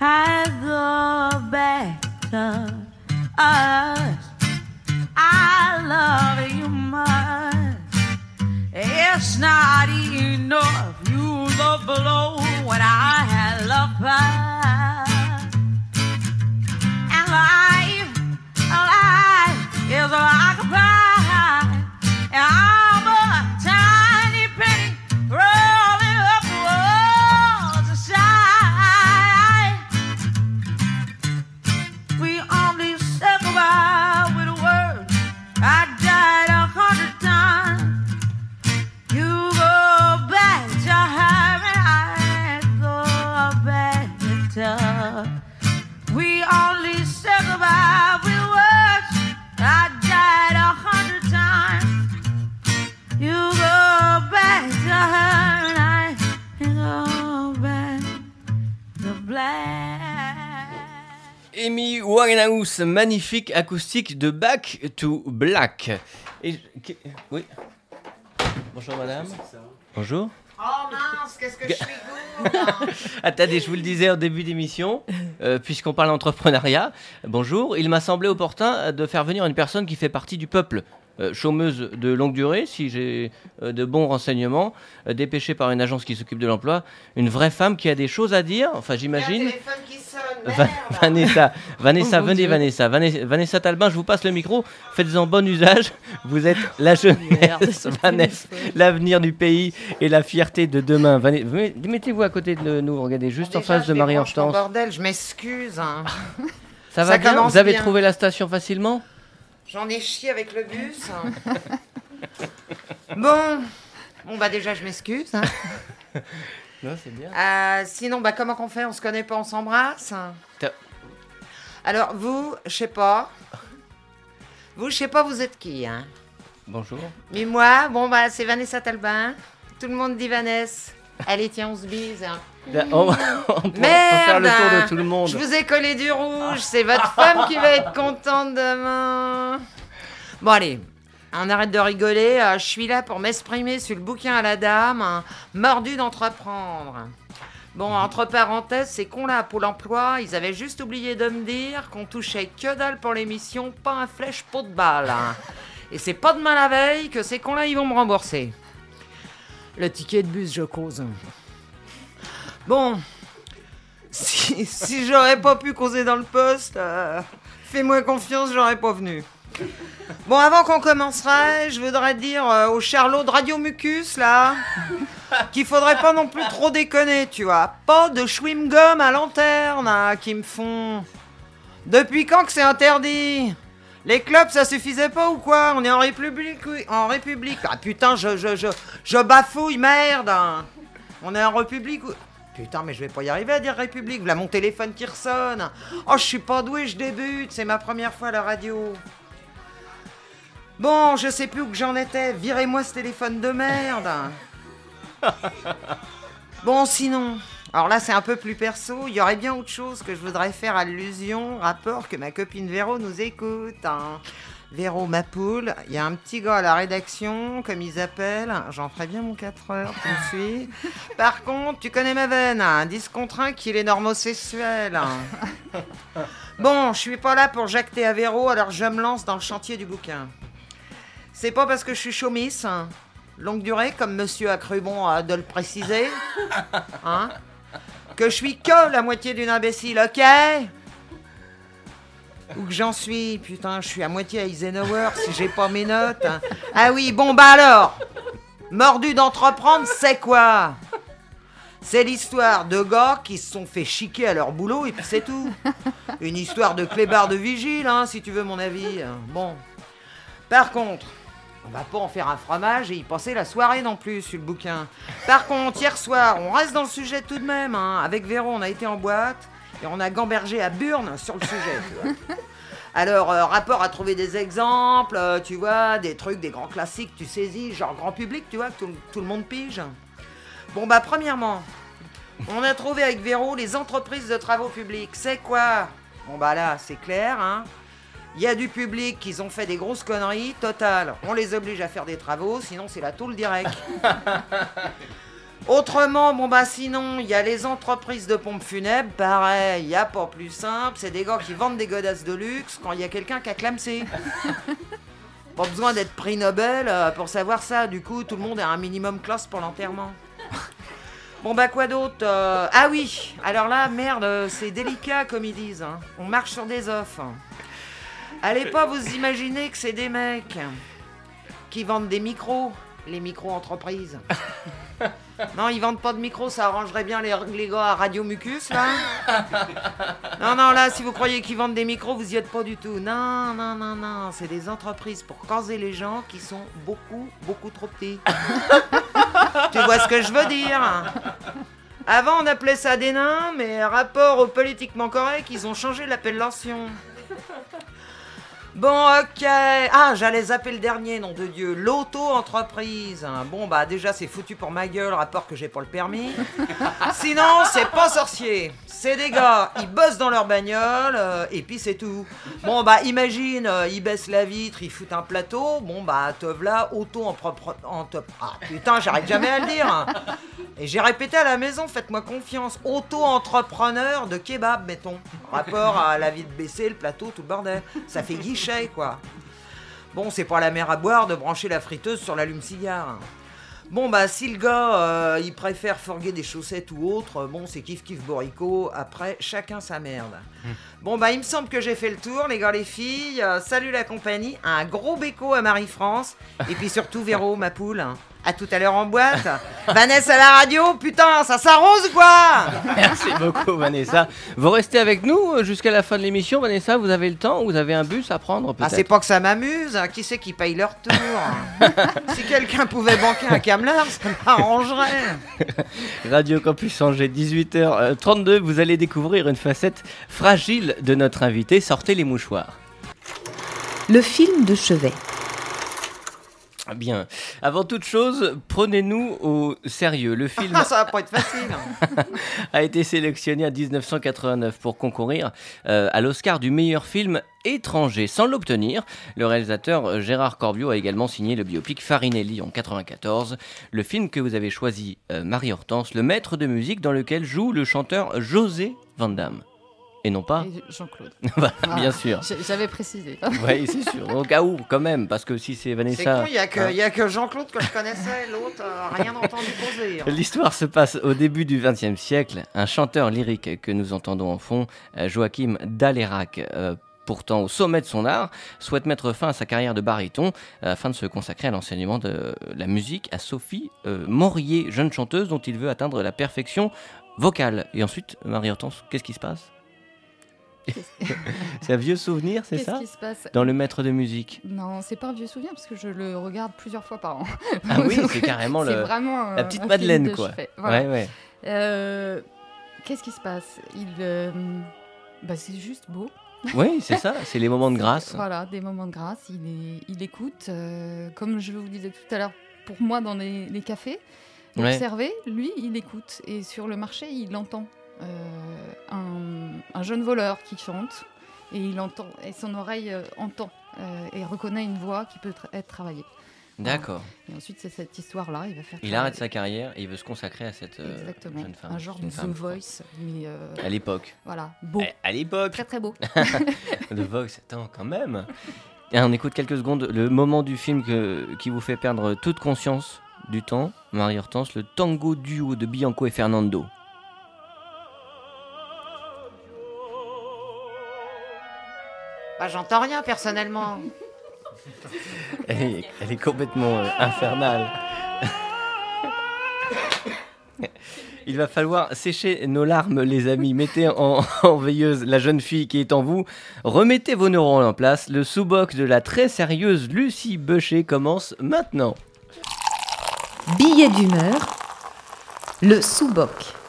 has the better us. I love you much. It's not enough. You love below when I had love high. And life, life is like a pie. And I'm a tiny penny rolling up towards the side. We only said goodbye with a word. I died a hundred times. You go back to her and I go back to her. We only said goodbye with words. I died a hundred times. You go back to her and I go back to black. Amy Winehouse, magnifique acoustique de Back to Black. Et, qui- oui. Bonjour madame. Bonjour. Oh mince, qu'est-ce que je suis gourde. Attendez, je vous le disais en début d'émission, euh, puisqu'on parle d'entrepreneuriat. Bonjour, il m'a semblé opportun de faire venir une personne qui fait partie du peuple. Euh, chômeuse de longue durée, si j'ai euh, de bons renseignements, euh, dépêchée par une agence qui s'occupe de l'emploi, une vraie femme qui a des choses à dire, enfin Il y a un j'imagine. téléphone qui sonne, Va- merde. Vanessa, Vanessa, Oh mon venez Dieu. Vanessa, Vanessa, Vanessa Talbin, je vous passe le micro, faites-en bon usage, vous êtes la jeunesse, Vanessa, l'avenir du pays et la fierté de demain. Vanessa, met- mettez-vous à côté de nous, regardez, juste Bon, en déjà, face je de débranche ton Marie-Hortense. bordel, je m'excuse. hein. Ça va ça bien? commence Vous avez bien. trouvé la station facilement? J'en ai chié avec le bus. Bon, bon bah déjà je m'excuse. hein. Non, c'est bien. Euh, sinon, bah comment qu'on fait? On se connaît pas, on s'embrasse. T'as- Alors vous, je sais pas. Vous, je sais pas, vous êtes qui, hein? Bonjour. Mais moi, bon bah c'est Vanessa Talbin. Tout le monde dit Vanessa. Allez, tiens, on se bise. hein. Là, on, va- on pourra Merde, faire le tour hein. de tout le monde. Je vous ai collé du rouge, c'est votre femme qui va être contente demain. Bon allez, on arrête de rigoler, euh, je suis là pour m'exprimer sur le bouquin à la dame, hein, mordu d'entreprendre. Bon, entre parenthèses, ces cons-là à Pôle emploi, ils avaient juste oublié de me dire qu'on touchait que dalle pour l'émission, pas un flèche pot de balle. hein. Et c'est pas demain la veille que ces cons-là, ils vont me rembourser. Le ticket de bus, je cause. Bon, si, si j'aurais pas pu causer dans le poste, euh, fais-moi confiance, j'aurais pas venu. Bon, avant qu'on commencerait, je voudrais dire euh, aux charlots de Radio Mucus, là, qu'il faudrait pas non plus trop déconner, tu vois. Pas de chewing-gum à lanterne, hein, qui me font... Depuis quand que c'est interdit? Les clubs, ça suffisait pas ou quoi? On est en République, oui, en République. Ah putain, je, je, je, je bafouille, merde. hein. On est en République, oui. Putain, mais je vais pas y arriver à dire République. Voilà mon téléphone qui ressonne. Oh, je suis pas doué, je débute. C'est ma première fois à la radio. Bon, je sais plus où que j'en étais. Virez-moi ce téléphone de merde. Bon, sinon... Alors là, c'est un peu plus perso. Il y aurait bien autre chose que je voudrais faire allusion, rapport que ma copine Véro nous écoute. hein. Véro, ma poule, il y a un petit gars à la rédaction, comme ils appellent. J'en ferai bien mon quatre heures, tu me suis. Par contre, tu connais ma veine, hein, dix contre un qu'il est normosexuel. hein. Bon, je suis pas là pour jacter à Véro, alors je me lance dans le chantier du bouquin. C'est pas parce que je suis chômiste, hein, longue durée, comme monsieur a cru bon euh, de le préciser, hein, que je suis que la moitié d'une imbécile, ok? Où que j'en suis? Putain, je suis à moitié à Eisenhower si j'ai pas mes notes. hein. Ah oui, bon bah alors, mordu d'entreprendre, c'est quoi? C'est l'histoire de gars qui se sont fait chiquer à leur boulot et puis c'est tout. Une histoire de clébard de vigile, hein, si tu veux mon avis. Bon. Par contre, on va pas en faire un fromage et y passer la soirée non plus sur le bouquin. Par contre, hier soir, on reste dans le sujet tout de même. Hein. Avec Véro, on a été en boîte et on a gambergé à Burne sur le sujet. Tu vois. Alors, euh, rapport à trouver des exemples, euh, tu vois, des trucs, des grands classiques, tu saisis, genre grand public, tu vois, que tout, tout le monde pige. Bon, bah, premièrement, on a trouvé avec Véro les entreprises de travaux publics. C'est quoi? Bon, bah là, c'est clair, hein. Il y a du public qui ont fait des grosses conneries, total. On les oblige à faire des travaux, sinon c'est la tôle direct. Autrement, bon bah sinon, il y a les entreprises de pompes funèbres, pareil, il n'y a pas plus simple, c'est des gars qui vendent des godasses de luxe quand il y a quelqu'un qui a clamsé. Pas besoin d'être prix Nobel euh, pour savoir ça, du coup tout le monde a un minimum classe pour l'enterrement. Bon bah quoi d'autre euh, Ah oui, alors là, merde, euh, c'est délicat comme ils disent, hein. On marche sur des offres. Allez pas vous imaginer que c'est des mecs qui vendent des micros, les micro-entreprises. Non, ils vendent pas de micros, ça arrangerait bien les, les gars à Radio Mucus, là. Non, non, là, si vous croyez qu'ils vendent des micros, vous y êtes pas du tout. Non, non, non, non, c'est des entreprises pour caser les gens qui sont beaucoup, beaucoup trop petits. Tu vois ce que je veux dire? Avant, on appelait ça des nains, mais rapport au politiquement correct, ils ont changé l'appellation. Bon, ok. Ah, j'allais zapper le dernier, nom de Dieu. L'auto-entreprise. Bon, bah, déjà, c'est foutu pour ma gueule, rapport que j'ai pas le permis. Sinon, c'est pas sorcier. C'est des gars, ils bossent dans leur bagnole, euh, et puis c'est tout. Bon, bah, imagine, euh, ils baissent la vitre, ils foutent un plateau. Bon, bah, te v'là, auto en propre. En top. Ah, putain, j'arrive jamais à le dire. Et j'ai répété à la maison, faites-moi confiance. Auto-entrepreneur de kebab, mettons. Rapport à la vitre baissée, le plateau, tout le bordel. Ça fait guichet, quoi. Bon, c'est pas la mer à boire de brancher la friteuse sur l'allume-cigare. Bon, bah, si le gars, euh, il préfère fourguer des chaussettes ou autre, bon, c'est kiff-kiff borico. Après, chacun sa merde. Mmh. Bon, bah, il me semble que j'ai fait le tour, les gars, les filles. Euh, salut la compagnie. Un gros béco à Marie-France. Et puis surtout, Véro, ma poule. À tout à l'heure en boîte. Vanessa à la radio, putain, ça s'arrose ou quoi? Merci beaucoup, Vanessa. Vous restez avec nous jusqu'à la fin de l'émission, Vanessa. Vous avez le temps? Vous avez un bus à prendre, peut-être? Ah, c'est pas que ça m'amuse. Qui c'est qui paye leur tour? Si quelqu'un pouvait banquer un camelard, ça m'arrangerait. Radio Campus Angers, dix-huit heures trente-deux. Vous allez découvrir une facette fragile de notre invité. Sortez les mouchoirs. Le film de chevet. Bien. Avant toute chose, prenez-nous au sérieux. Le film ça va pas être facile. a été sélectionné en dix-neuf cent quatre-vingt-neuf pour concourir euh, à l'Oscar du meilleur film étranger. Sans l'obtenir, le réalisateur Gérard Corbiot a également signé le biopic Farinelli en quatre-vingt-quatorze. Le film que vous avez choisi, euh, Marie-Hortense, le maître de musique dans lequel joue le chanteur José Van Damme. Et non pas Et Jean-Claude. bah, Ah, bien sûr. J'avais précisé. Oui, c'est sûr. Au cas où, quand même, parce que si c'est Vanessa... C'est con, il n'y a, hein. a que Jean-Claude que je connaissais, l'autre, euh, rien entendu poser. Hein. L'histoire se passe au début du vingtième siècle. Un chanteur lyrique que nous entendons en fond, euh, Joachim Dalérac, euh, pourtant au sommet de son art, souhaite mettre fin à sa carrière de baryton euh, afin de se consacrer à l'enseignement de la musique à Sophie euh, Morier, jeune chanteuse dont il veut atteindre la perfection vocale. Et ensuite, Marie-Hortense, qu'est-ce qui se passe? C'est un vieux souvenir, c'est Qu'est-ce ça qui se passe? Dans le maître de musique. Non, c'est pas un vieux souvenir parce que je le regarde plusieurs fois par an. Ah oui, c'est carrément C'est le, vraiment un- la petite un Madeleine, film de quoi. chevet. Voilà. Ouais, ouais. Euh, Qu'est-ce qui se passe? Il, euh, bah, c'est juste beau. Oui, c'est ça, c'est les moments de grâce. Voilà, des moments de grâce. Il, est, il écoute, euh, comme je vous disais tout à l'heure, pour moi dans les, les cafés, Ouais. observer, lui, il écoute. Et sur le marché, il entend euh, un, un jeune voleur qui chante. Et il entend, et son oreille euh, entend euh, et reconnaît une voix qui peut tra- être travaillée. D'accord. Et ensuite, c'est cette histoire-là. Il va faire. Il travailler. arrête sa carrière et il veut se consacrer à cette euh, Exactement. jeune femme. Un genre Une de The femme, je crois. Voice, mais euh, À l'époque. voilà, beau, À, à l'époque. très très beau. The Voice, attends, quand même. Et on écoute quelques secondes le moment du film que, qui vous fait perdre toute conscience du temps. Marie-Hortense, le tango duo de Bianco et Fernando. Bah, j'entends rien personnellement. Elle est, elle est complètement euh, infernale. Il va falloir sécher nos larmes, les amis. Mettez en, en veilleuse la jeune fille qui est en vous. Remettez vos neurones en place. Le sous-boc de la très sérieuse Lucie Beucher commence maintenant. Billet d'humeur. Le sous-boc.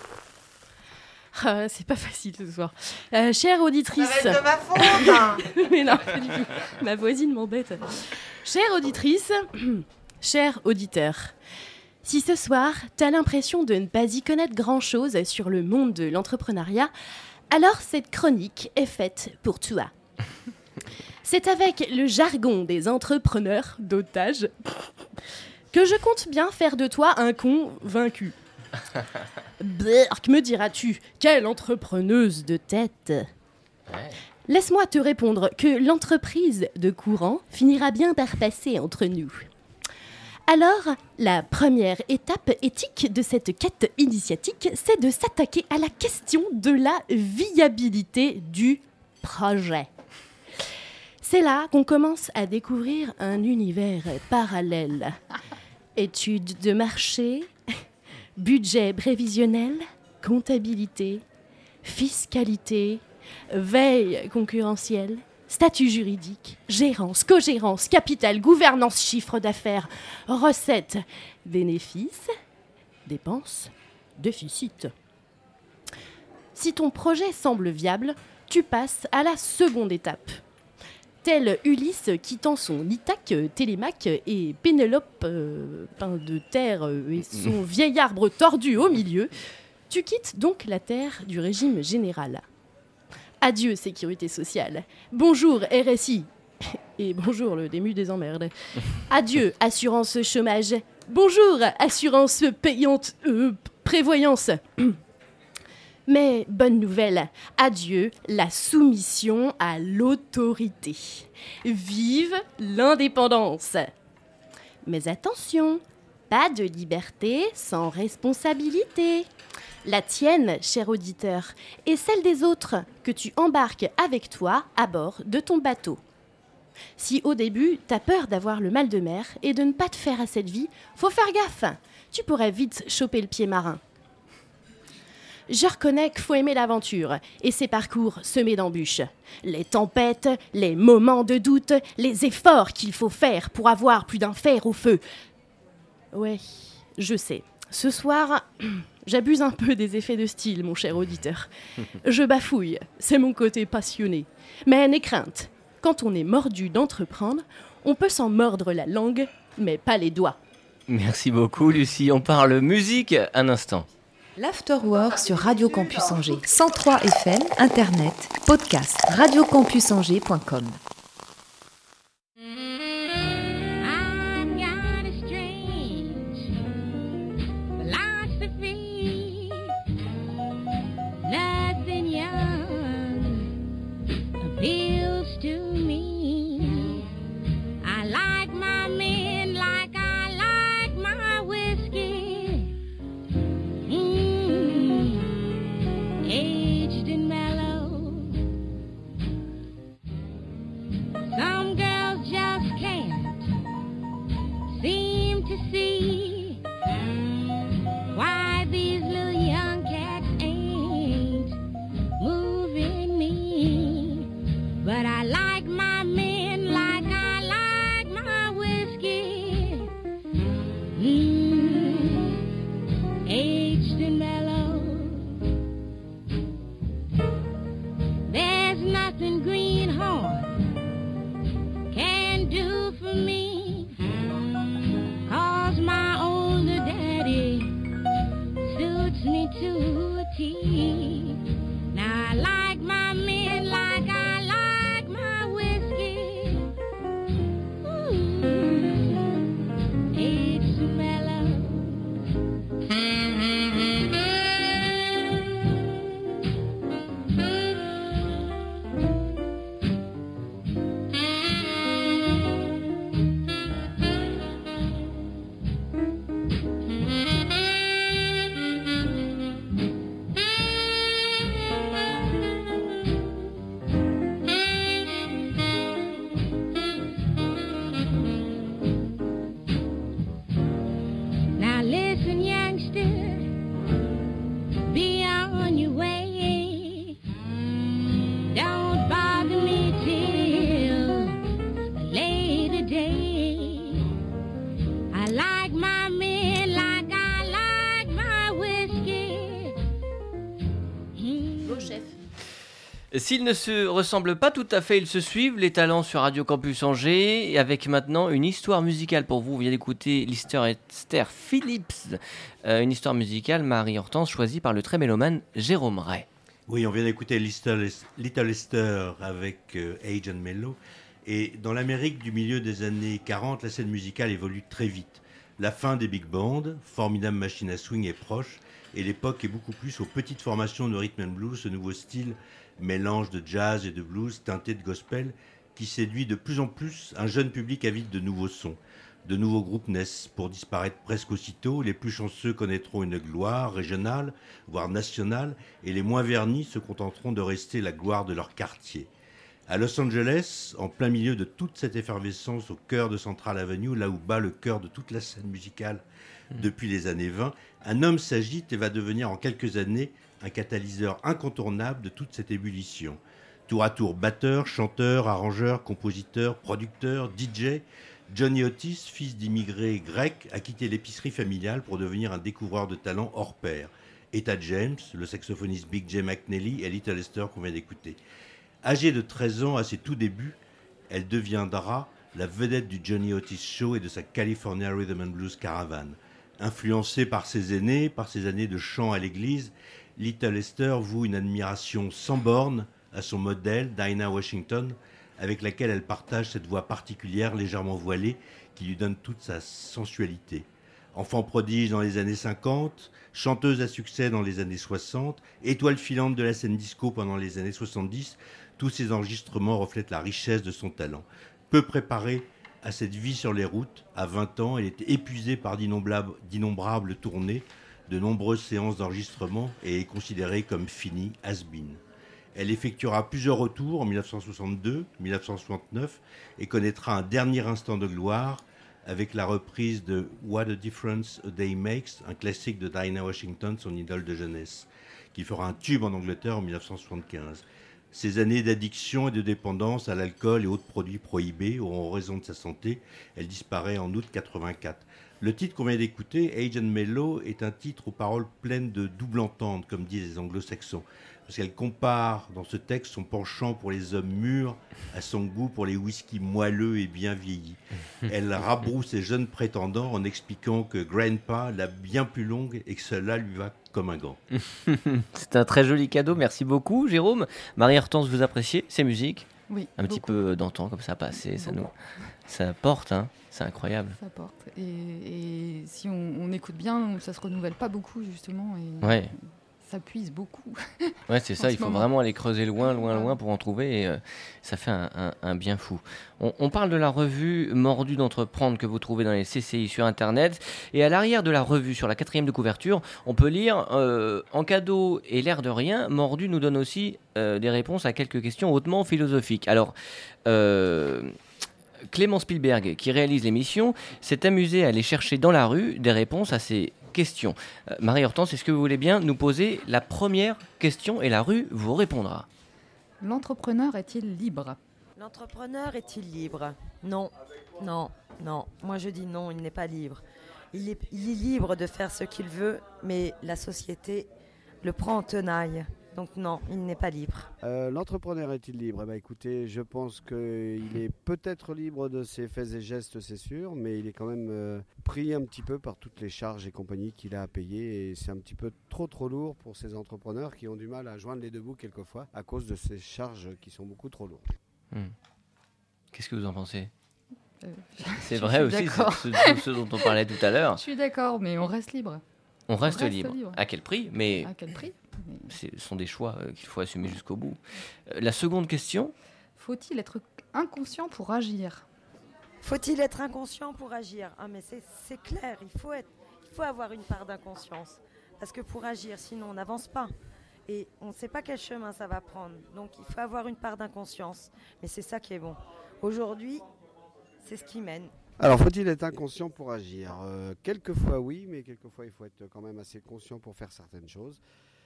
Ah, c'est pas facile ce soir. Euh, chère auditrice. Ça va être de ma faute. Hein. Mais non, pas du tout. Ma voisine m'embête. Chère auditrice, cher auditeur, si ce soir, t'as l'impression de ne pas y connaître grand-chose sur le monde de l'entrepreneuriat, alors cette chronique est faite pour toi. C'est avec le jargon des entrepreneurs d'otage que je compte bien faire de toi un con vaincu. Berk, me diras-tu, quelle entrepreneuse de tête. Ouais. Laisse-moi te répondre que l'entreprise de courant finira bien par passer entre nous. Alors, la première étape éthique de cette quête initiatique, c'est de s'attaquer à la question de la viabilité du projet. C'est là qu'on commence à découvrir un univers parallèle. Études de marché, budget prévisionnel, comptabilité, fiscalité, veille concurrentielle, statut juridique, gérance, cogérance, capital, gouvernance, chiffre d'affaires, recettes, bénéfices, dépenses, déficit. Si ton projet semble viable, tu passes à la seconde étape. Tel Ulysse quittant son Ithaque, Télémaque et Pénélope, euh, pain de terre euh, et son vieil arbre tordu au milieu, tu quittes donc la terre du régime général. Adieu sécurité sociale. Bonjour R S I. Et bonjour le dému des emmerdes. Adieu assurance chômage. Bonjour assurance payante euh, prévoyance. Mais bonne nouvelle, adieu la soumission à l'autorité. Vive l'indépendance. Mais attention, pas de liberté sans responsabilité. La tienne, cher auditeur, et celle des autres que tu embarques avec toi à bord de ton bateau. Si au début, t'as peur d'avoir le mal de mer et de ne pas te faire à cette vie, faut faire gaffe. Tu pourrais vite choper le pied marin. Je reconnais qu'il faut aimer l'aventure et ses parcours semés d'embûches. Les tempêtes, les moments de doute, les efforts qu'il faut faire pour avoir plus d'un fer au feu. Ouais, je sais. Ce soir, j'abuse un peu des effets de style, mon cher auditeur. Je bafouille, c'est mon côté passionné. Mais n'aie crainte, quand on est mordu d'entreprendre, on peut s'en mordre la langue, mais pas les doigts. Merci beaucoup, Lucie. On parle musique un instant. L'Afterwork sur Radio Campus Angers. cent trois F M, Internet, podcast, radio campus angers point com. S'ils ne se ressemblent pas tout à fait, ils se suivent, les talents sur Radio Campus Angers, et avec maintenant une histoire musicale pour vous. Vous venez d'écouter Lister Esther Phillips, euh, une histoire musicale, Marie-Hortense, choisie par le très mélomane Jérôme Ray. Oui, on vient d'écouter Little, Little Esther avec euh, Age and Mellow. Et dans l'Amérique du milieu des années quarante, la scène musicale évolue très vite. La fin des big bands, formidable machine à swing est proche, et l'époque est beaucoup plus aux petites formations de rhythm and blues, ce nouveau style mélange de jazz et de blues teinté de gospel qui séduit de plus en plus un jeune public avide de nouveaux sons. De nouveaux groupes naissent pour disparaître presque aussitôt. Les plus chanceux connaîtront une gloire régionale, voire nationale, et les moins vernis se contenteront de rester la gloire de leur quartier. À Los Angeles, en plein milieu de toute cette effervescence au cœur de Central Avenue, là où bat le cœur de toute la scène musicale depuis les années vingt, un homme s'agite et va devenir en quelques années un catalyseur incontournable de toute cette ébullition. Tour à tour batteur, chanteur, arrangeur, compositeur, producteur, D J, Johnny Otis, fils d'immigrés grecs, a quitté l'épicerie familiale pour devenir un découvreur de talent hors pair. Etta James, le saxophoniste Big J McNally et Little Esther qu'on vient d'écouter. Âgée de treize ans à ses tout débuts, elle deviendra la vedette du Johnny Otis Show et de sa California Rhythm and Blues Caravan. Influencée par ses aînés, par ses années de chant à l'église, Little Esther voue une admiration sans borne à son modèle, Dinah Washington, avec laquelle elle partage cette voix particulière, légèrement voilée, qui lui donne toute sa sensualité. Enfant prodige dans les années cinquante, chanteuse à succès dans les années soixante, étoile filante de la scène disco pendant les années soixante-dix, tous ces enregistrements reflètent la richesse de son talent. Peu préparée à cette vie sur les routes, à vingt ans, elle était épuisée par d'innombrables, d'innombrables tournées, de nombreuses séances d'enregistrement et est considérée comme finie, has-been. Elle effectuera plusieurs retours en dix-neuf cent soixante-deux, dix-neuf cent soixante-neuf et connaîtra un dernier instant de gloire avec la reprise de What a Difference a Day Makes, un classique de Dinah Washington, son idole de jeunesse, qui fera un tube en Angleterre en dix-neuf cent soixante-quinze. Ces années d'addiction et de dépendance à l'alcool et autres produits prohibés auront raison de sa santé. Elle disparaît en août quatre-vingt-quatre. Le titre qu'on vient d'écouter, Age and Mellow, est un titre aux paroles pleines de double entente, comme disent les anglo-saxons. Parce qu'elle compare dans ce texte son penchant pour les hommes mûrs à son goût pour les whiskies moelleux et bien vieillis. Elle rabroue ses jeunes prétendants en expliquant que Grandpa l'a bien plus longue et que cela lui va comme un gant. C'est un très joli cadeau, merci beaucoup Jérôme. Marie-Hortense, vous appréciez ces musiques ? Oui. Un petit beaucoup. peu d'antan comme ça passer, ça nous, ça porte, hein, c'est incroyable. Ça porte. Et, et si on, on écoute bien, ça se renouvelle pas beaucoup justement. Et Ouais. Ça puise beaucoup. Ouais, c'est ça, en il ce faut moment. vraiment aller creuser loin, loin, loin pour en trouver et euh, ça fait un, un- un bien fou. On, on parle de la revue Mordu d'entreprendre que vous trouvez dans les C C I sur Internet et à l'arrière de la revue, sur la quatrième de couverture, on peut lire euh, en cadeau et l'air de rien, Mordu nous donne aussi euh, des réponses à quelques questions hautement philosophiques. Alors, euh, Clément Spielberg, qui réalise l'émission, s'est amusé à aller chercher dans la rue des réponses à ces questions. Euh, Marie-Hortense, est-ce que vous voulez bien nous poser la première question et la rue vous répondra ? L'entrepreneur est-il libre ? L'entrepreneur est-il libre ? Non, non, non. Moi je dis non, il n'est pas libre. Il est, il est libre de faire ce qu'il veut, mais la société le prend en tenaille. Donc non, il n'est pas libre. Euh, L'entrepreneur est-il libre ? Eh ben, écoutez, je pense qu'il est peut-être libre de ses faits et gestes, c'est sûr, mais il est quand même euh, pris un petit peu par toutes les charges et compagnies qu'il a à payer. Et c'est un petit peu trop trop lourd pour ces entrepreneurs qui ont du mal à joindre les deux bouts quelquefois à cause de ces charges qui sont beaucoup trop lourdes. Hmm. Qu'est-ce que vous en pensez ? Euh, C'est je vrai suis aussi, d'accord. ce, ce- ce dont on parlait tout à l'heure. Je suis d'accord, mais on reste libre. On reste, reste libre. libre. À quel prix ? Mais À quel prix ? Mais ce sont des choix euh, qu'il faut assumer jusqu'au bout. Euh, la seconde question, faut-il être inconscient pour agir ? Faut-il être inconscient pour agir ? Ah mais c'est, c'est clair, il faut, être, il faut avoir une part d'inconscience. Parce que pour agir, sinon on n'avance pas. Et on ne sait pas quel chemin ça va prendre. Donc il faut avoir une part d'inconscience. Mais c'est ça qui est bon. Aujourd'hui, c'est ce qui mène. Alors, faut-il être inconscient pour agir ? Euh, Quelquefois oui, mais quelquefois il faut être quand même assez conscient pour faire certaines choses.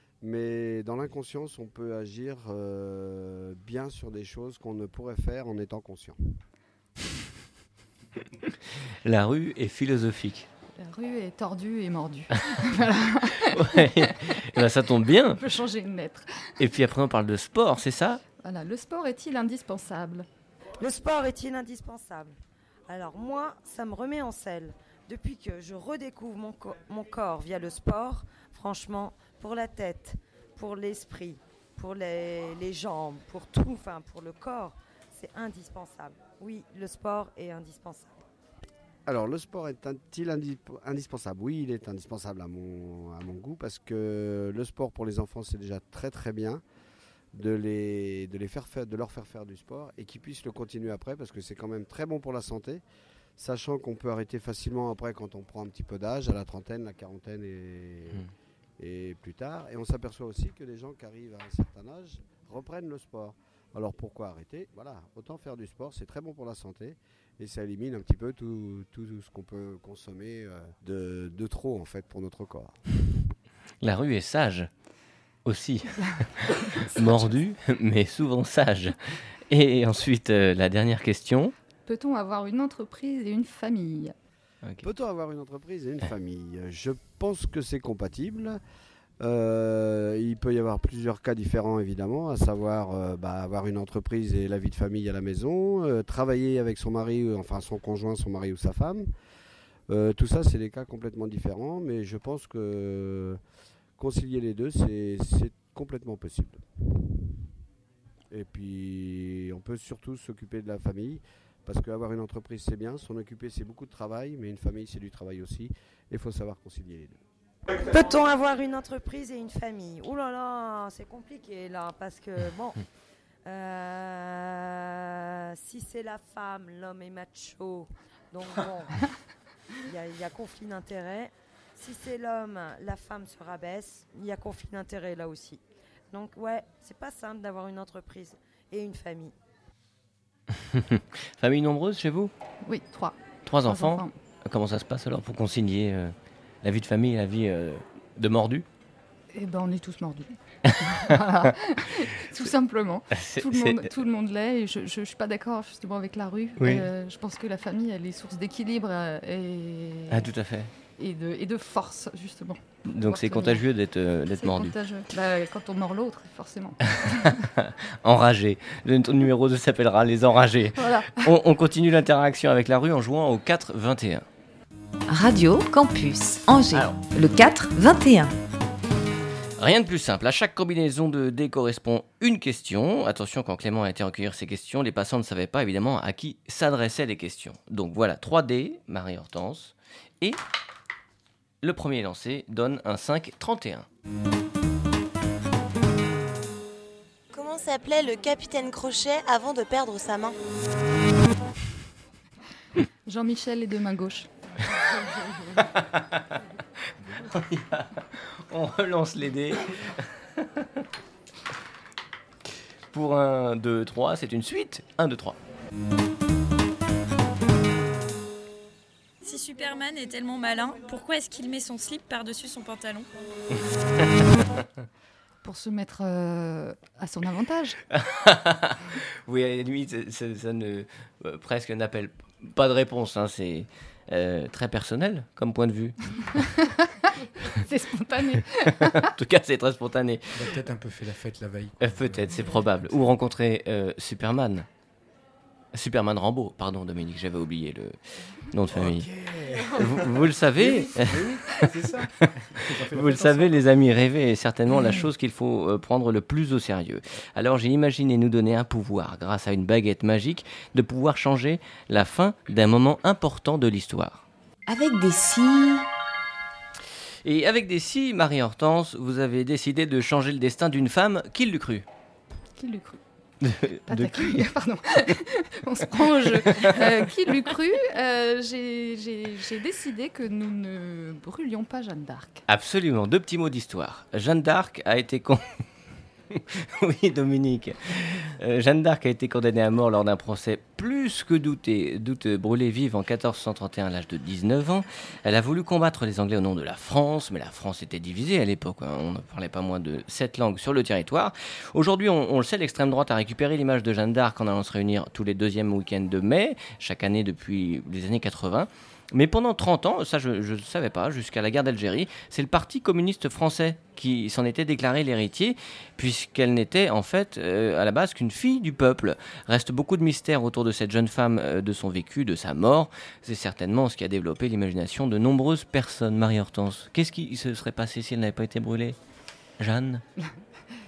Mais dans l'inconscience, on peut agir euh, bien sur des choses qu'on ne pourrait faire en étant conscient. la rue est philosophique. La rue est tordue et mordue. Ouais. Eh ben, ça tombe bien. On peut changer une lettre. Et puis après, on parle de sport, c'est ça ? Voilà, le sport est-il indispensable ? Le sport est-il indispensable ? Alors moi, ça me remet en selle. Depuis que je redécouvre mon, co- mon corps via le sport, franchement, pour la tête, pour l'esprit, pour les, les jambes, pour tout, enfin pour le corps, c'est indispensable. Oui, le sport est indispensable. Alors, le sport est-il indi- indispensable? Oui, il est indispensable à mon, à mon goût parce que le sport pour les enfants, c'est déjà très très bien de, les, de, les faire faire, de leur faire faire du sport et qu'ils puissent le continuer après parce que c'est quand même très bon pour la santé, sachant qu'on peut arrêter facilement après quand on prend un petit peu d'âge, à la trentaine, la quarantaine et, mmh. et plus tard. Et on s'aperçoit aussi que les gens qui arrivent à un certain âge reprennent le sport. Alors pourquoi arrêter? Voilà, autant faire du sport, c'est très bon pour la santé et ça élimine un petit peu tout, tout ce qu'on peut consommer euh, de, de trop en fait pour notre corps. La rue est sage aussi, mordu mais souvent sage. Et ensuite euh, la dernière question. Peut-on avoir une entreprise et une famille? Okay. Peut-on avoir une entreprise et une famille? Je pense que c'est compatible. Euh, il peut y avoir plusieurs cas différents évidemment, à savoir euh, bah, avoir une entreprise et la vie de famille à la maison, euh, travailler avec son mari, euh, enfin son conjoint, son mari ou sa femme. Euh, tout ça, c'est des cas complètement différents, mais je pense que concilier les deux, c'est, c'est complètement possible. Et puis, on peut surtout s'occuper de la famille, parce qu'avoir une entreprise, c'est bien, s'en occuper, c'est beaucoup de travail, mais une famille, c'est du travail aussi, et il faut savoir concilier les deux. Peut-on avoir une entreprise et une famille? Ouh là là, c'est compliqué là, parce que bon, euh, si c'est la femme, l'homme est macho, donc bon, il y, y a conflit d'intérêts. Si c'est l'homme, la femme se rabaisse, il y a conflit d'intérêts là aussi. Donc ouais, c'est pas simple d'avoir une entreprise et une famille. Famille nombreuse chez vous? Oui, trois. Trois, trois enfants. enfants. Comment ça se passe alors pour concilier euh, la vie de famille et la vie euh, de mordu? Eh ben, on est tous mordus. Voilà. Tout simplement. C'est, tout, le monde, c'est... tout le monde l'est. Et je ne suis pas d'accord justement avec la rue. Oui. Euh, je pense que la famille, elle est source d'équilibre euh, et, ah, tout à fait. et, de, et de force, justement. Donc c'est contagieux d'être, euh, d'être c'est mordu. Contagieux. Bah, quand on mord l'autre, forcément. Enragé. Le numéro deux s'appellera Les Enragés. Voilà. On, on continue l'interaction avec la rue en jouant au quatre vingt et un. Radio Campus Angers, Alors. le quatre vingt et un. Rien de plus simple. À chaque combinaison de dés correspond une question. Attention, quand Clément a été recueillir ces questions, les passants ne savaient pas évidemment à qui s'adressaient les questions. Donc voilà, trois dés, Marie-Hortense. Et le premier lancé donne un cinq trente et un. Comment s'appelait le capitaine Crochet avant de perdre sa main? Jean-Michel et deux mains gauches. On relance les dés. Pour un, deux, trois, c'est une suite. un, deux, trois. Si Superman est tellement malin, pourquoi est-ce qu'il met son slip par-dessus son pantalon? Pour se mettre euh, à son avantage. Oui, à la limite, ça, ça, ça ne, euh, presque n'appelle pas de réponse. Hein, c'est euh, très personnel comme point de vue. C'est spontané. En tout cas, c'est très spontané. Il a peut-être un peu fait la fête la veille. Euh, peut-être, c'est probable. Ou rencontrer euh, Superman. Superman Rambo, pardon Dominique, j'avais oublié le nom de famille. Okay. Vous, vous le savez, oui, oui, c'est ça. Vous le savez, les amis, rêver est certainement mmh. la chose qu'il faut euh, prendre le plus au sérieux. Alors j'ai imaginé nous donner un pouvoir, grâce à une baguette magique, de pouvoir changer la fin d'un moment important de l'histoire. Avec des scies. Et avec des scies, Marie-Hortense, vous avez décidé de changer le destin d'une femme, qui l'eût cru? Qui l'eût cru? De, de qui? Pardon, on se prend au jeu. Euh, qui l'eût cru? euh, j'ai, j'ai, j'ai décidé que nous ne brûlions pas Jeanne d'Arc. Absolument, deux petits mots d'histoire. Jeanne d'Arc a été con... Oui, Dominique. Euh, Jeanne d'Arc a été condamnée à mort lors d'un procès plus que douté, doute brûlée vive en quatorze cent trente et un à l'âge de dix-neuf ans. Elle a voulu combattre les Anglais au nom de la France, mais la France était divisée à l'époque. Hein. On ne parlait pas moins de sept langues sur le territoire. Aujourd'hui, on, on le sait, l'extrême droite a récupéré l'image de Jeanne d'Arc en allant se réunir tous les deuxièmes week-ends de mai, chaque année depuis les années quatre-vingts. Mais pendant trente ans, ça je ne savais pas, jusqu'à la guerre d'Algérie, c'est le Parti communiste français qui s'en était déclaré l'héritier, puisqu'elle n'était en fait euh, à la base qu'une fille du peuple. Reste beaucoup de mystères autour de cette jeune femme, euh, de son vécu, de sa mort. C'est certainement ce qui a développé l'imagination de nombreuses personnes. Marie-Hortense, qu'est-ce qui se serait passé si elle n'avait pas été brûlée, Jeanne?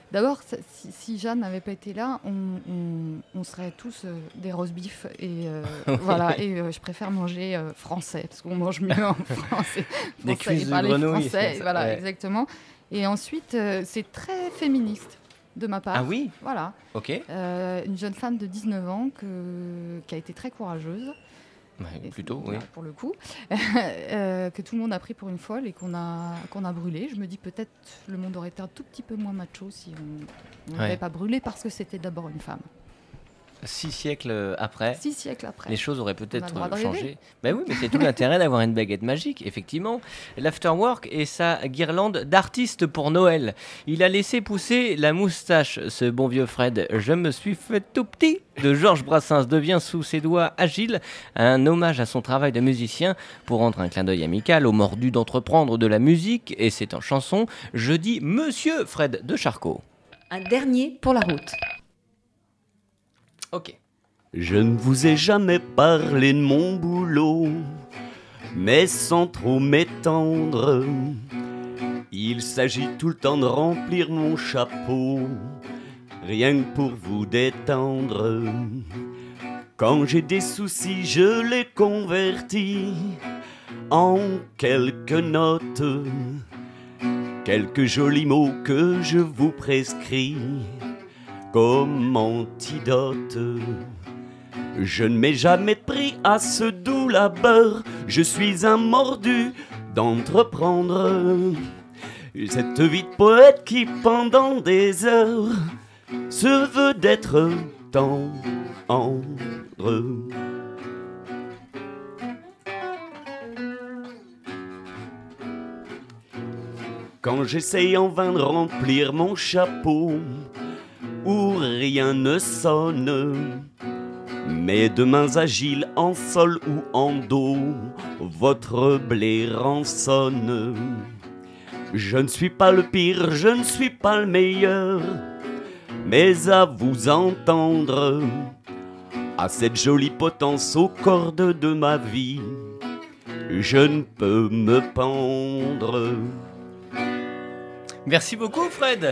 D'abord, ça- si, si Jeanne n'avait pas été là, on, on- on serait tous euh, des roast beef. Et, euh, voilà, et euh, je préfère manger euh, français, parce qu'on mange mieux en français. Des Français, cuisses et de parler grenouille, français, ça, voilà, ouais. exactement. Et ensuite, euh, c'est très féministe de ma part. Ah oui ? Voilà. Ok. Euh, une jeune femme de dix-neuf ans que- qui a été très courageuse. Ouais, Et plutôt, voilà, oui. pour le coup, euh, que tout le monde a pris pour une folle et qu'on a, qu'on a brûlé. Je me dis peut-être le monde aurait été un tout petit peu moins macho si on n'avait Ouais. pas brûlé parce que c'était d'abord une femme. Six siècles après, Six siècles après. les choses auraient On a peut-être le droit de changé. rêver. Ben oui, mais c'est tout l'intérêt d'avoir une baguette magique, effectivement. L'Afterwork et sa guirlande d'artistes pour Noël. Il a laissé pousser la moustache, ce bon vieux Fred. Je me suis fait tout petit de Georges Brassens devient sous ses doigts agiles un hommage à son travail de musicien pour rendre un clin d'œil amical aux mordus d'entreprendre de la musique. Et c'est en chanson, je dis Monsieur Fred de Charcot. Un dernier pour la route. Ok. Je ne vous ai jamais parlé de mon boulot, mais sans trop m'étendre. Il s'agit tout le temps de remplir mon chapeau, rien que pour vous détendre. Quand j'ai des soucis, je les convertis en quelques notes, quelques jolis mots que je vous prescris comme antidote. Je ne mets jamais de prix à ce doux labeur, je suis un mordu d'entreprendre. Cette vie de poète qui pendant des heures se veut d'être tendre. Quand j'essaye en vain de remplir mon chapeau, où rien ne sonne, mes deux mains agiles en sol ou en dos, votre blé rançonne. Je ne suis pas le pire, je ne suis pas le meilleur, mais à vous entendre, à cette jolie potence aux cordes de ma vie, je ne peux me pendre. Merci beaucoup, Fred.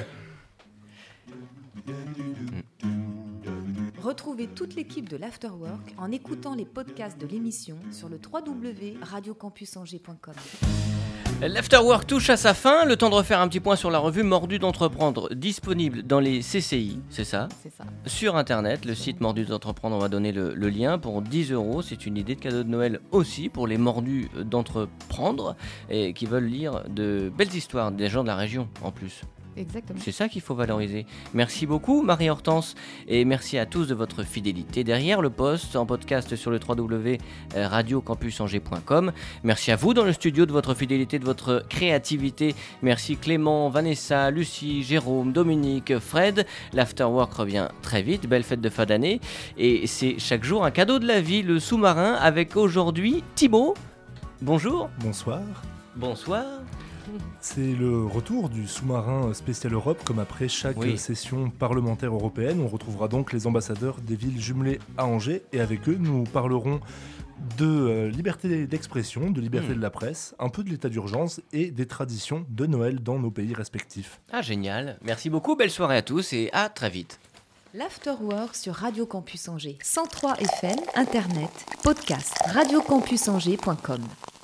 Retrouvez toute l'équipe de l'Afterwork en écoutant les podcasts de l'émission sur le w w w point radio campus angers point com. L'Afterwork touche à sa fin, le temps de refaire un petit point sur la revue Mordu d'entreprendre, disponible dans les C C I, c'est ça ? C'est ça. Sur internet, le site Mordu d'entreprendre, on va donner le, le lien pour dix euros, c'est une idée de cadeau de Noël aussi pour les mordus d'entreprendre et qui veulent lire de belles histoires des gens de la région en plus. Exactement. C'est ça qu'il faut valoriser. Merci beaucoup Marie-Hortense et merci à tous de votre fidélité derrière le poste en podcast sur le w w w point radio campus angers point com. Merci à vous dans le studio de votre fidélité, de votre créativité. Merci Clément, Vanessa, Lucie, Jérôme, Dominique, Fred. L'Afterwork revient très vite. Belle fête de fin d'année et c'est chaque jour un cadeau de la vie, le sous-marin avec aujourd'hui Thibaut. Bonjour. Bonsoir. Bonsoir. C'est le retour du sous-marin spécial Europe, comme après chaque Oui. session parlementaire européenne. On retrouvera donc les ambassadeurs des villes jumelées à Angers et avec eux, nous parlerons de euh, liberté d'expression, de liberté Hmm. de la presse, un peu de l'état d'urgence et des traditions de Noël dans nos pays respectifs. Ah génial. Merci beaucoup. Belle soirée à tous et à très vite. L'Afterwork sur Radio Campus Angers. cent trois F M, Internet, podcast, radio campus angers point com.